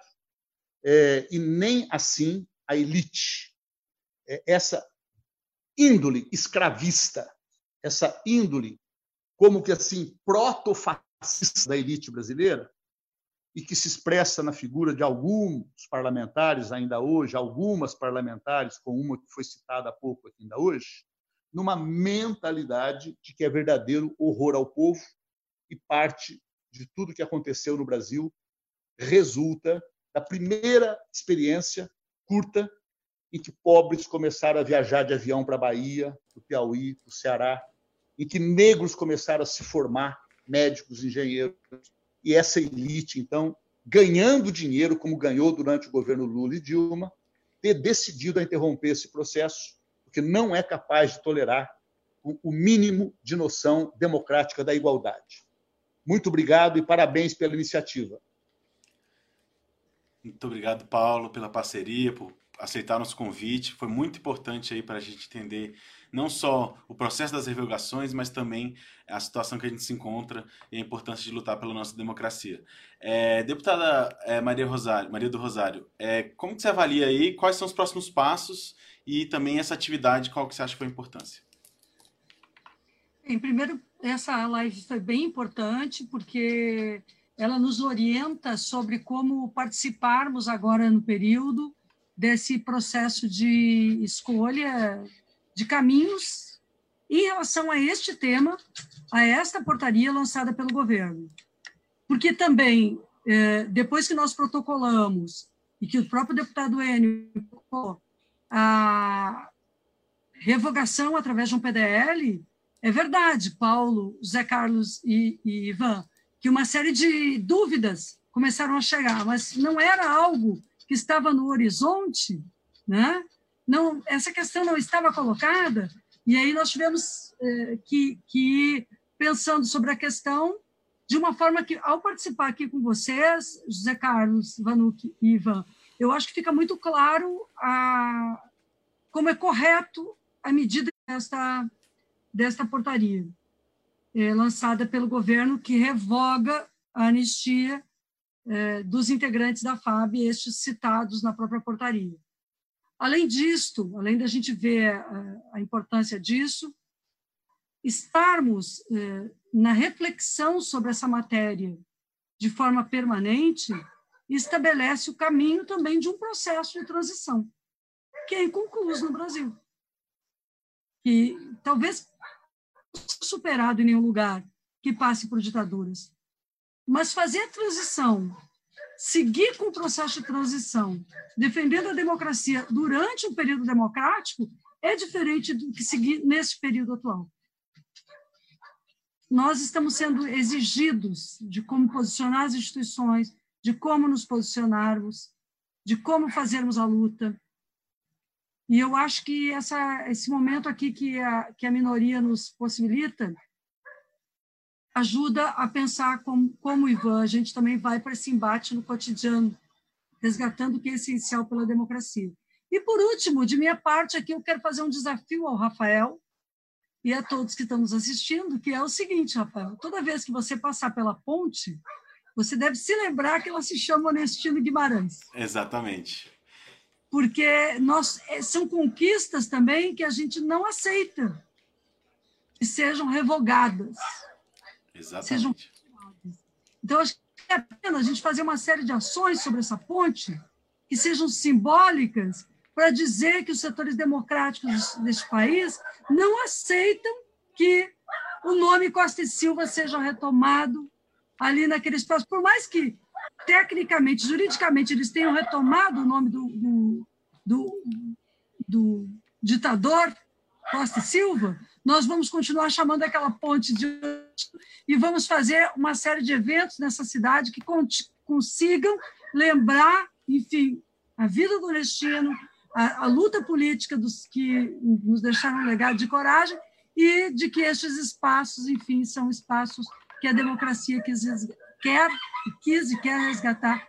e nem assim a elite, essa índole escravista, essa índole como que assim proto-fascista da elite brasileira, e que se expressa na figura de alguns parlamentares ainda hoje, algumas parlamentares, com uma que foi citada há pouco aqui ainda hoje, numa mentalidade de que é verdadeiro horror ao povo, e parte de tudo que aconteceu no Brasil resulta da primeira experiência curta em que pobres começaram a viajar de avião para a Bahia, para o Piauí, para o Ceará, em que negros começaram a se formar, médicos, engenheiros, e essa elite, então, ganhando dinheiro, como ganhou durante o governo Lula e Dilma, ter decidido a interromper esse processo, porque não é capaz de tolerar o mínimo de noção democrática da igualdade. Muito obrigado e parabéns pela iniciativa. Muito obrigado, Paulo, pela parceria, por aceitar nosso convite. Foi muito importante aí para a gente entender não só o processo das revogações, mas também a situação que a gente se encontra e a importância de lutar pela nossa democracia. Deputada Maria do Rosário, como que você avalia aí, quais são os próximos passos e também essa atividade, qual que você acha que foi a importância? Bem, primeiro, essa live foi bem importante, porque ela nos orienta sobre como participarmos agora no período desse processo de escolha de caminhos em relação a este tema, a esta portaria lançada pelo governo. Porque também, depois que nós protocolamos e que o próprio deputado Enio colocou a revogação através de um PDL, é verdade, Paulo, Zé Carlos e Ivan, que uma série de dúvidas começaram a chegar, mas não era algo que estava no horizonte, né? Não, essa questão não estava colocada, e aí nós tivemos que ir pensando sobre a questão de uma forma que, ao participar aqui com vocês, José Carlos, Vanucchi e Ivan, eu acho que fica muito claro como é correto a medida desta portaria lançada pelo governo, que revoga a anistia dos integrantes da FAB, estes citados na própria portaria. Além disto, além da gente ver a importância disso, estarmos na reflexão sobre essa matéria de forma permanente estabelece o caminho também de um processo de transição, que é inconcluso no Brasil, que talvez não seja superado em nenhum lugar que passe por ditaduras. Mas fazer a transição, seguir com o processo de transição, defendendo a democracia durante o período democrático, é diferente do que seguir nesse período atual. Nós estamos sendo exigidos de como posicionar as instituições, de como nos posicionarmos, de como fazermos a luta. E eu acho que esse momento aqui que a minoria nos possibilita ajuda a pensar como Ivan, a gente também vai para esse embate no cotidiano, resgatando o que é essencial pela democracia. E, por último, de minha parte, aqui eu quero fazer um desafio ao Rafael e a todos que estão nos assistindo, que é o seguinte, Rafael, toda vez que você passar pela ponte, você deve se lembrar que ela se chama Onestino Guimarães. Exatamente. porque são conquistas também que a gente não aceita que sejam revogadas. Exatamente. Então, acho que é a pena a gente fazer uma série de ações sobre essa ponte que sejam simbólicas para dizer que os setores democráticos deste país não aceitam que o nome Costa e Silva seja retomado ali naquele espaço. Por mais que, tecnicamente, juridicamente, eles tenham retomado o nome do ditador Costa e Silva, nós vamos continuar chamando aquela ponte de... e vamos fazer uma série de eventos nessa cidade que consigam lembrar, enfim, a vida do Onestino, a luta política dos que nos deixaram um legado de coragem e de que estes espaços, enfim, são espaços que a democracia quis e quer resgatar,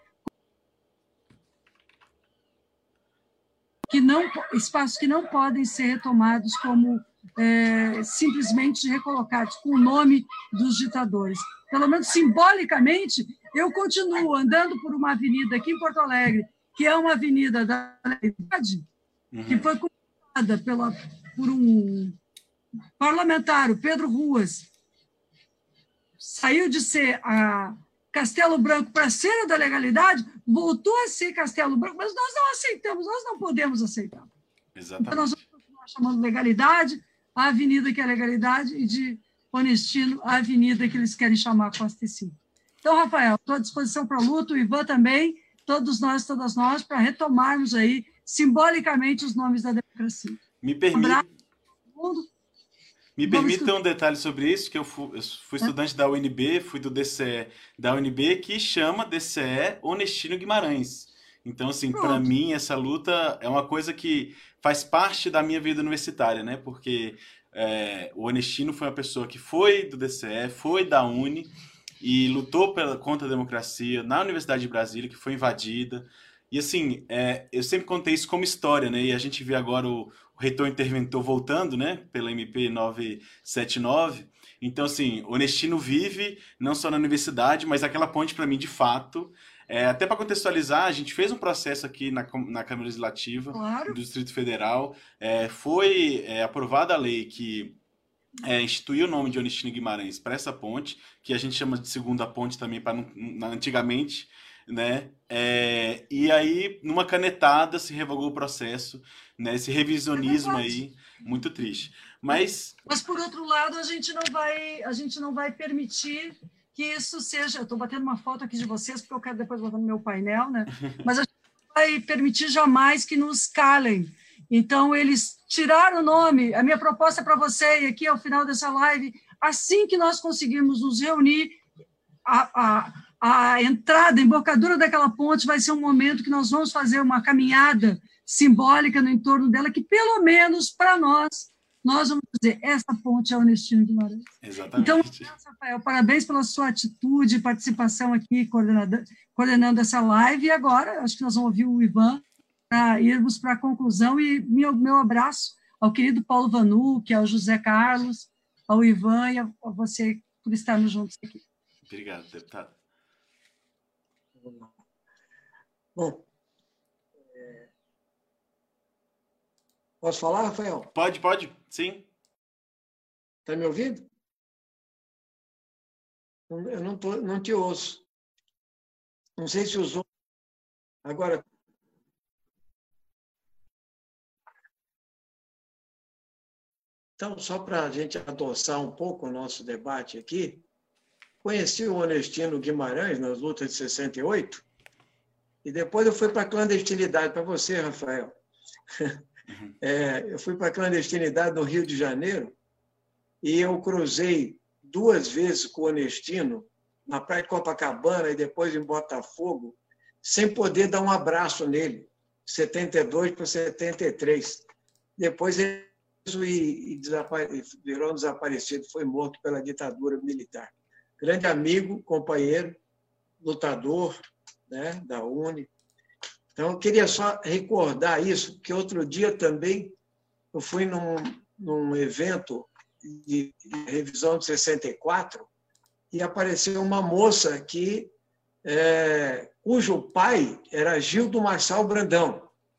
espaços que não podem ser retomados como simplesmente recolocados com o nome dos ditadores. Pelo menos simbolicamente, eu continuo andando por uma avenida aqui em Porto Alegre, que é uma avenida da legalidade, que foi construída por um parlamentar, o Pedro Ruas. Saiu de ser a Castelo Branco para ser a da legalidade, voltou a ser Castelo Branco, mas nós não aceitamos, nós não podemos aceitar. Exatamente. Então, nós vamos continuar chamando legalidade a avenida que é legalidade e de Onestino a avenida que eles querem chamar Costa e Silva. Então, Rafael, estou à disposição para a luta, o Ivan também, todas nós, para retomarmos aí simbolicamente os nomes da democracia. Me permita um detalhe sobre isso, que eu fui estudante da UNB, fui do DCE da UNB, que chama DCE Onestino Guimarães. Então, assim, para mim, essa luta é uma coisa que faz parte da minha vida universitária, né? Porque o Onestino foi uma pessoa que foi do DCE, foi da UNE e lutou contra a democracia na Universidade de Brasília, que foi invadida. E, assim, eu sempre contei isso como história, né? E a gente vê agora o reitor interventor voltando, né? Pela MP 979. Então, assim, Onestino vive não só na universidade, mas aquela ponte, para mim, de fato... até para contextualizar, a gente fez um processo aqui na Câmara Legislativa do Distrito Federal. Foi aprovada a lei que instituiu o nome de Onestino Guimarães para essa ponte, que a gente chama de segunda ponte também, antigamente, né? E aí, numa canetada, se revogou o processo, né? Esse revisionismo aí, muito triste. Mas, por outro lado, a gente não vai permitir que isso seja... Eu estou batendo uma foto aqui de vocês, porque eu quero depois botar no meu painel, né? Mas a gente não vai permitir jamais que nos calem. Então, eles tiraram o nome. A minha proposta para você, e aqui ao final dessa live, assim que nós conseguirmos nos reunir, a entrada, a embocadura daquela ponte vai ser um momento que nós vamos fazer uma caminhada simbólica no entorno dela, que pelo menos para nós vamos dizer, essa ponte é Onestino Guimarães. Exatamente. Então, Rafael, parabéns pela sua atitude e participação aqui, coordenando essa live. E agora, acho que nós vamos ouvir o Ivan para irmos para a conclusão. E meu abraço ao querido Paulo Vanucchi, ao José Carlos, ao Ivan e a você por estarmos juntos aqui. Obrigado, deputado. Bom, posso falar, Rafael? Pode, sim. Está me ouvindo? Eu não te ouço. Não sei se usou. Agora. Então, só para a gente adoçar um pouco o nosso debate aqui, conheci o Onestino Guimarães nas lutas de 68 e depois eu fui para a clandestinidade, para você, Rafael. Eu fui para a clandestinidade no Rio de Janeiro e eu cruzei 2 vezes com o Onestino na praia de Copacabana e depois em Botafogo, sem poder dar um abraço nele, 72 para 73. Depois ele virou um desaparecido, foi morto pela ditadura militar. Grande amigo, companheiro, lutador, né, da UNE. Então, eu queria só recordar isso, porque outro dia também eu fui num evento de revisão de 64 e apareceu uma moça que, cujo pai era Gildo Marçal Brandão.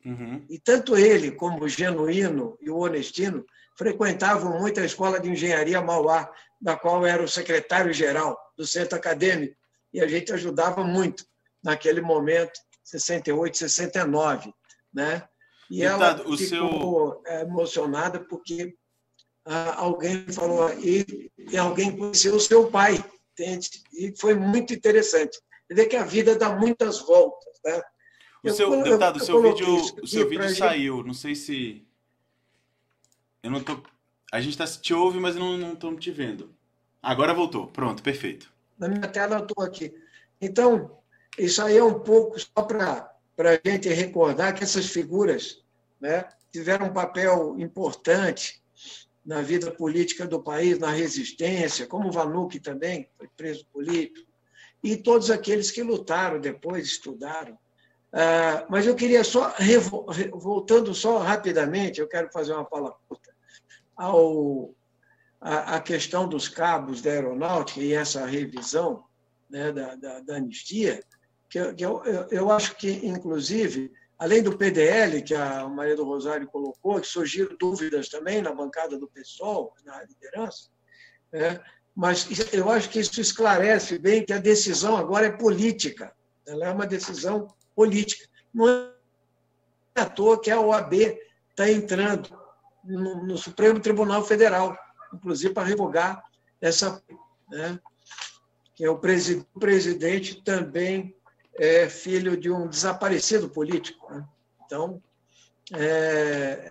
Uhum. E tanto ele como o Genuíno e o Honestino frequentavam muito a Escola de Engenharia Mauá, da qual era o secretário-geral do centro acadêmico, e a gente ajudava muito naquele momento, 68, 69, né? E Deputado, ela ficou emocionada porque alguém falou, e alguém conheceu o seu pai, entende? E foi muito interessante. Quer dizer que a vida dá muitas voltas, né? Deputado, o seu vídeo saiu. Não sei se... Eu não tô... A gente te ouve, mas não estamos te vendo. Agora voltou. Pronto, perfeito. Na minha tela eu estou aqui. Então, isso aí é um pouco só para a gente recordar que essas figuras, né, tiveram um papel importante na vida política do país, na resistência, como o Vanucchi também, foi preso político, e todos aqueles que lutaram depois, estudaram. Mas eu queria só, voltando só rapidamente, eu quero fazer uma fala curta, a questão dos cabos da aeronáutica e essa revisão, né, da anistia, que eu acho que, inclusive, além do PDL, que a Maria do Rosário colocou, que surgiram dúvidas também na bancada do PSOL, na liderança, né, mas eu acho que isso esclarece bem que a decisão agora é política, ela é uma decisão política. Não é à toa que a OAB está entrando no Supremo Tribunal Federal, inclusive para revogar essa, né, que é o presidente também é filho de um desaparecido político, né? Então, é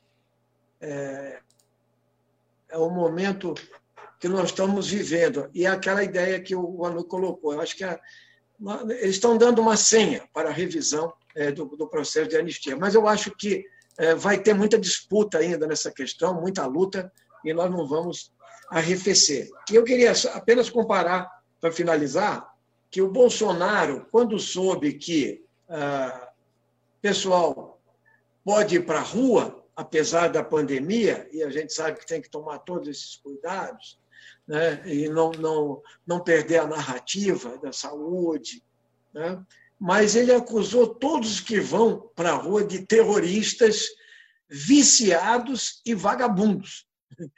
o momento que nós estamos vivendo. E aquela ideia que o Anu colocou, eu acho que eles estão dando uma senha para a revisão do processo de anistia, mas eu acho que vai ter muita disputa ainda nessa questão, muita luta, e nós não vamos arrefecer. E eu queria apenas comparar, para finalizar, que o Bolsonaro, quando soube que o pessoal pode ir para a rua, apesar da pandemia, e a gente sabe que tem que tomar todos esses cuidados, né, e não perder a narrativa da saúde, né, mas ele acusou todos que vão para a rua de terroristas, viciados e vagabundos.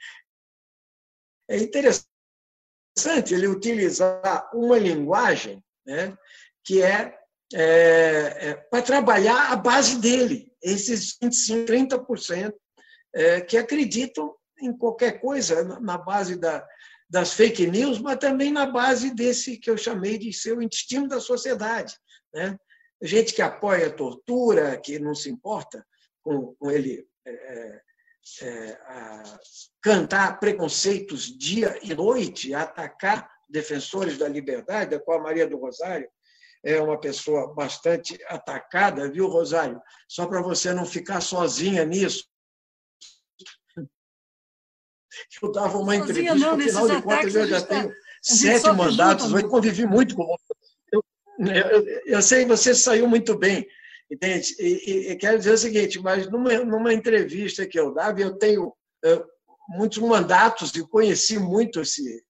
É interessante ele utilizar uma linguagem, né, que para trabalhar a base dele, esses 25%, 30% que acreditam em qualquer coisa, na base das fake news, mas também na base desse que eu chamei de ser o intestino da sociedade, né? Gente que apoia a tortura, que não se importa com ele cantar preconceitos dia e noite, atacar defensores da liberdade, da qual a Maria do Rosário é uma pessoa bastante atacada, viu, Rosário? Só para você não ficar sozinha nisso. Eu dava uma entrevista, no final de contas eu já tenho 7 mandatos, eu convivi muito com você. Eu sei que você saiu muito bem, entende? E quero dizer o seguinte, mas numa entrevista que eu dava, eu tenho muitos mandatos e conheci muito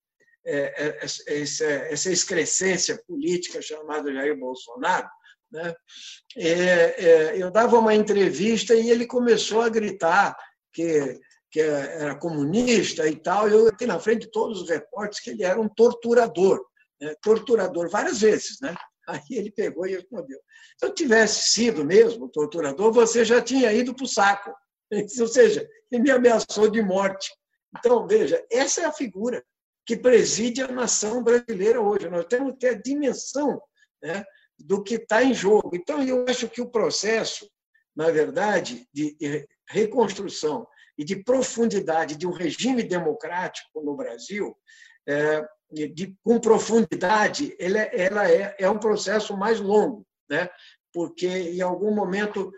essa excrescência política chamada Jair Bolsonaro, né? Eu dava uma entrevista e ele começou a gritar que era comunista e tal. Eu aqui na frente de todos os repórteres que ele era um torturador, né? Torturador várias vezes, né? Aí ele pegou e respondeu: se eu tivesse sido mesmo torturador, você já tinha ido para o saco. Ou seja, ele me ameaçou de morte. Então, veja, essa é a figura que preside a nação brasileira hoje. Nós temos que ter a dimensão, né, do que está em jogo. Então, eu acho que o processo, na verdade, de reconstrução e de profundidade de um regime democrático no Brasil, com profundidade, ela é um processo mais longo, né? Porque, em algum momento,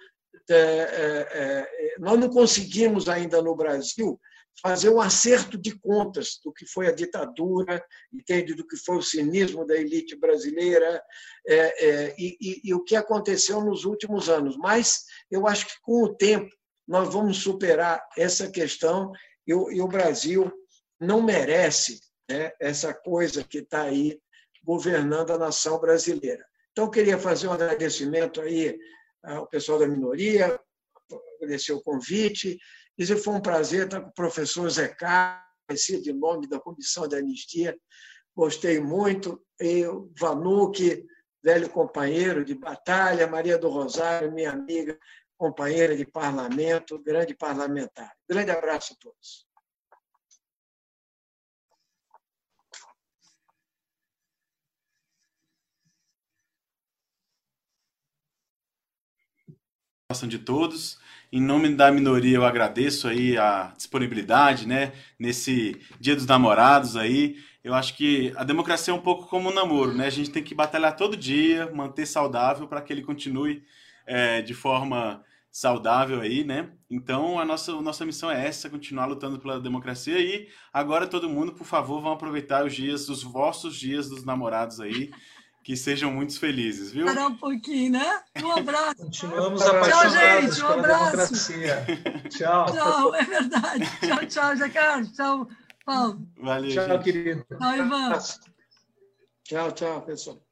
nós não conseguimos ainda no Brasil fazer um acerto de contas do que foi a ditadura, entende? Do que foi o cinismo da elite brasileira e o que aconteceu nos últimos anos. Mas eu acho que, com o tempo, nós vamos superar essa questão e o Brasil não merece, né, essa coisa que está aí governando a nação brasileira. Então, eu queria fazer um agradecimento aí ao pessoal da minoria, agradecer o convite, dizer que foi um prazer estar com o professor Zé Carlos, conhecido de nome da Comissão de Anistia, gostei muito, e o Vanucchi, velho companheiro de batalha, Maria do Rosário, minha amiga, companheira de parlamento, grande parlamentar. Grande abraço a todos. De todos. Em nome da minoria, eu agradeço aí a disponibilidade, né? Nesse Dia dos Namorados aí. Eu acho que a democracia é um pouco como um namoro, né? A gente tem que batalhar todo dia, manter saudável para que ele continue de forma saudável aí, né? Então, nossa missão é essa, continuar lutando pela democracia. E agora todo mundo, por favor, vão aproveitar os vossos dias dos namorados aí. Que sejam muito felizes, viu? Parar um pouquinho, né? Um abraço. Continuamos apaixonados tchau, gente, pela democracia. Tchau. Tchau, é verdade. Tchau, Zé Carlos. Tchau, Paulo. Valeu, tchau, gente. querido. Tchau, Ivan. Tchau, pessoal.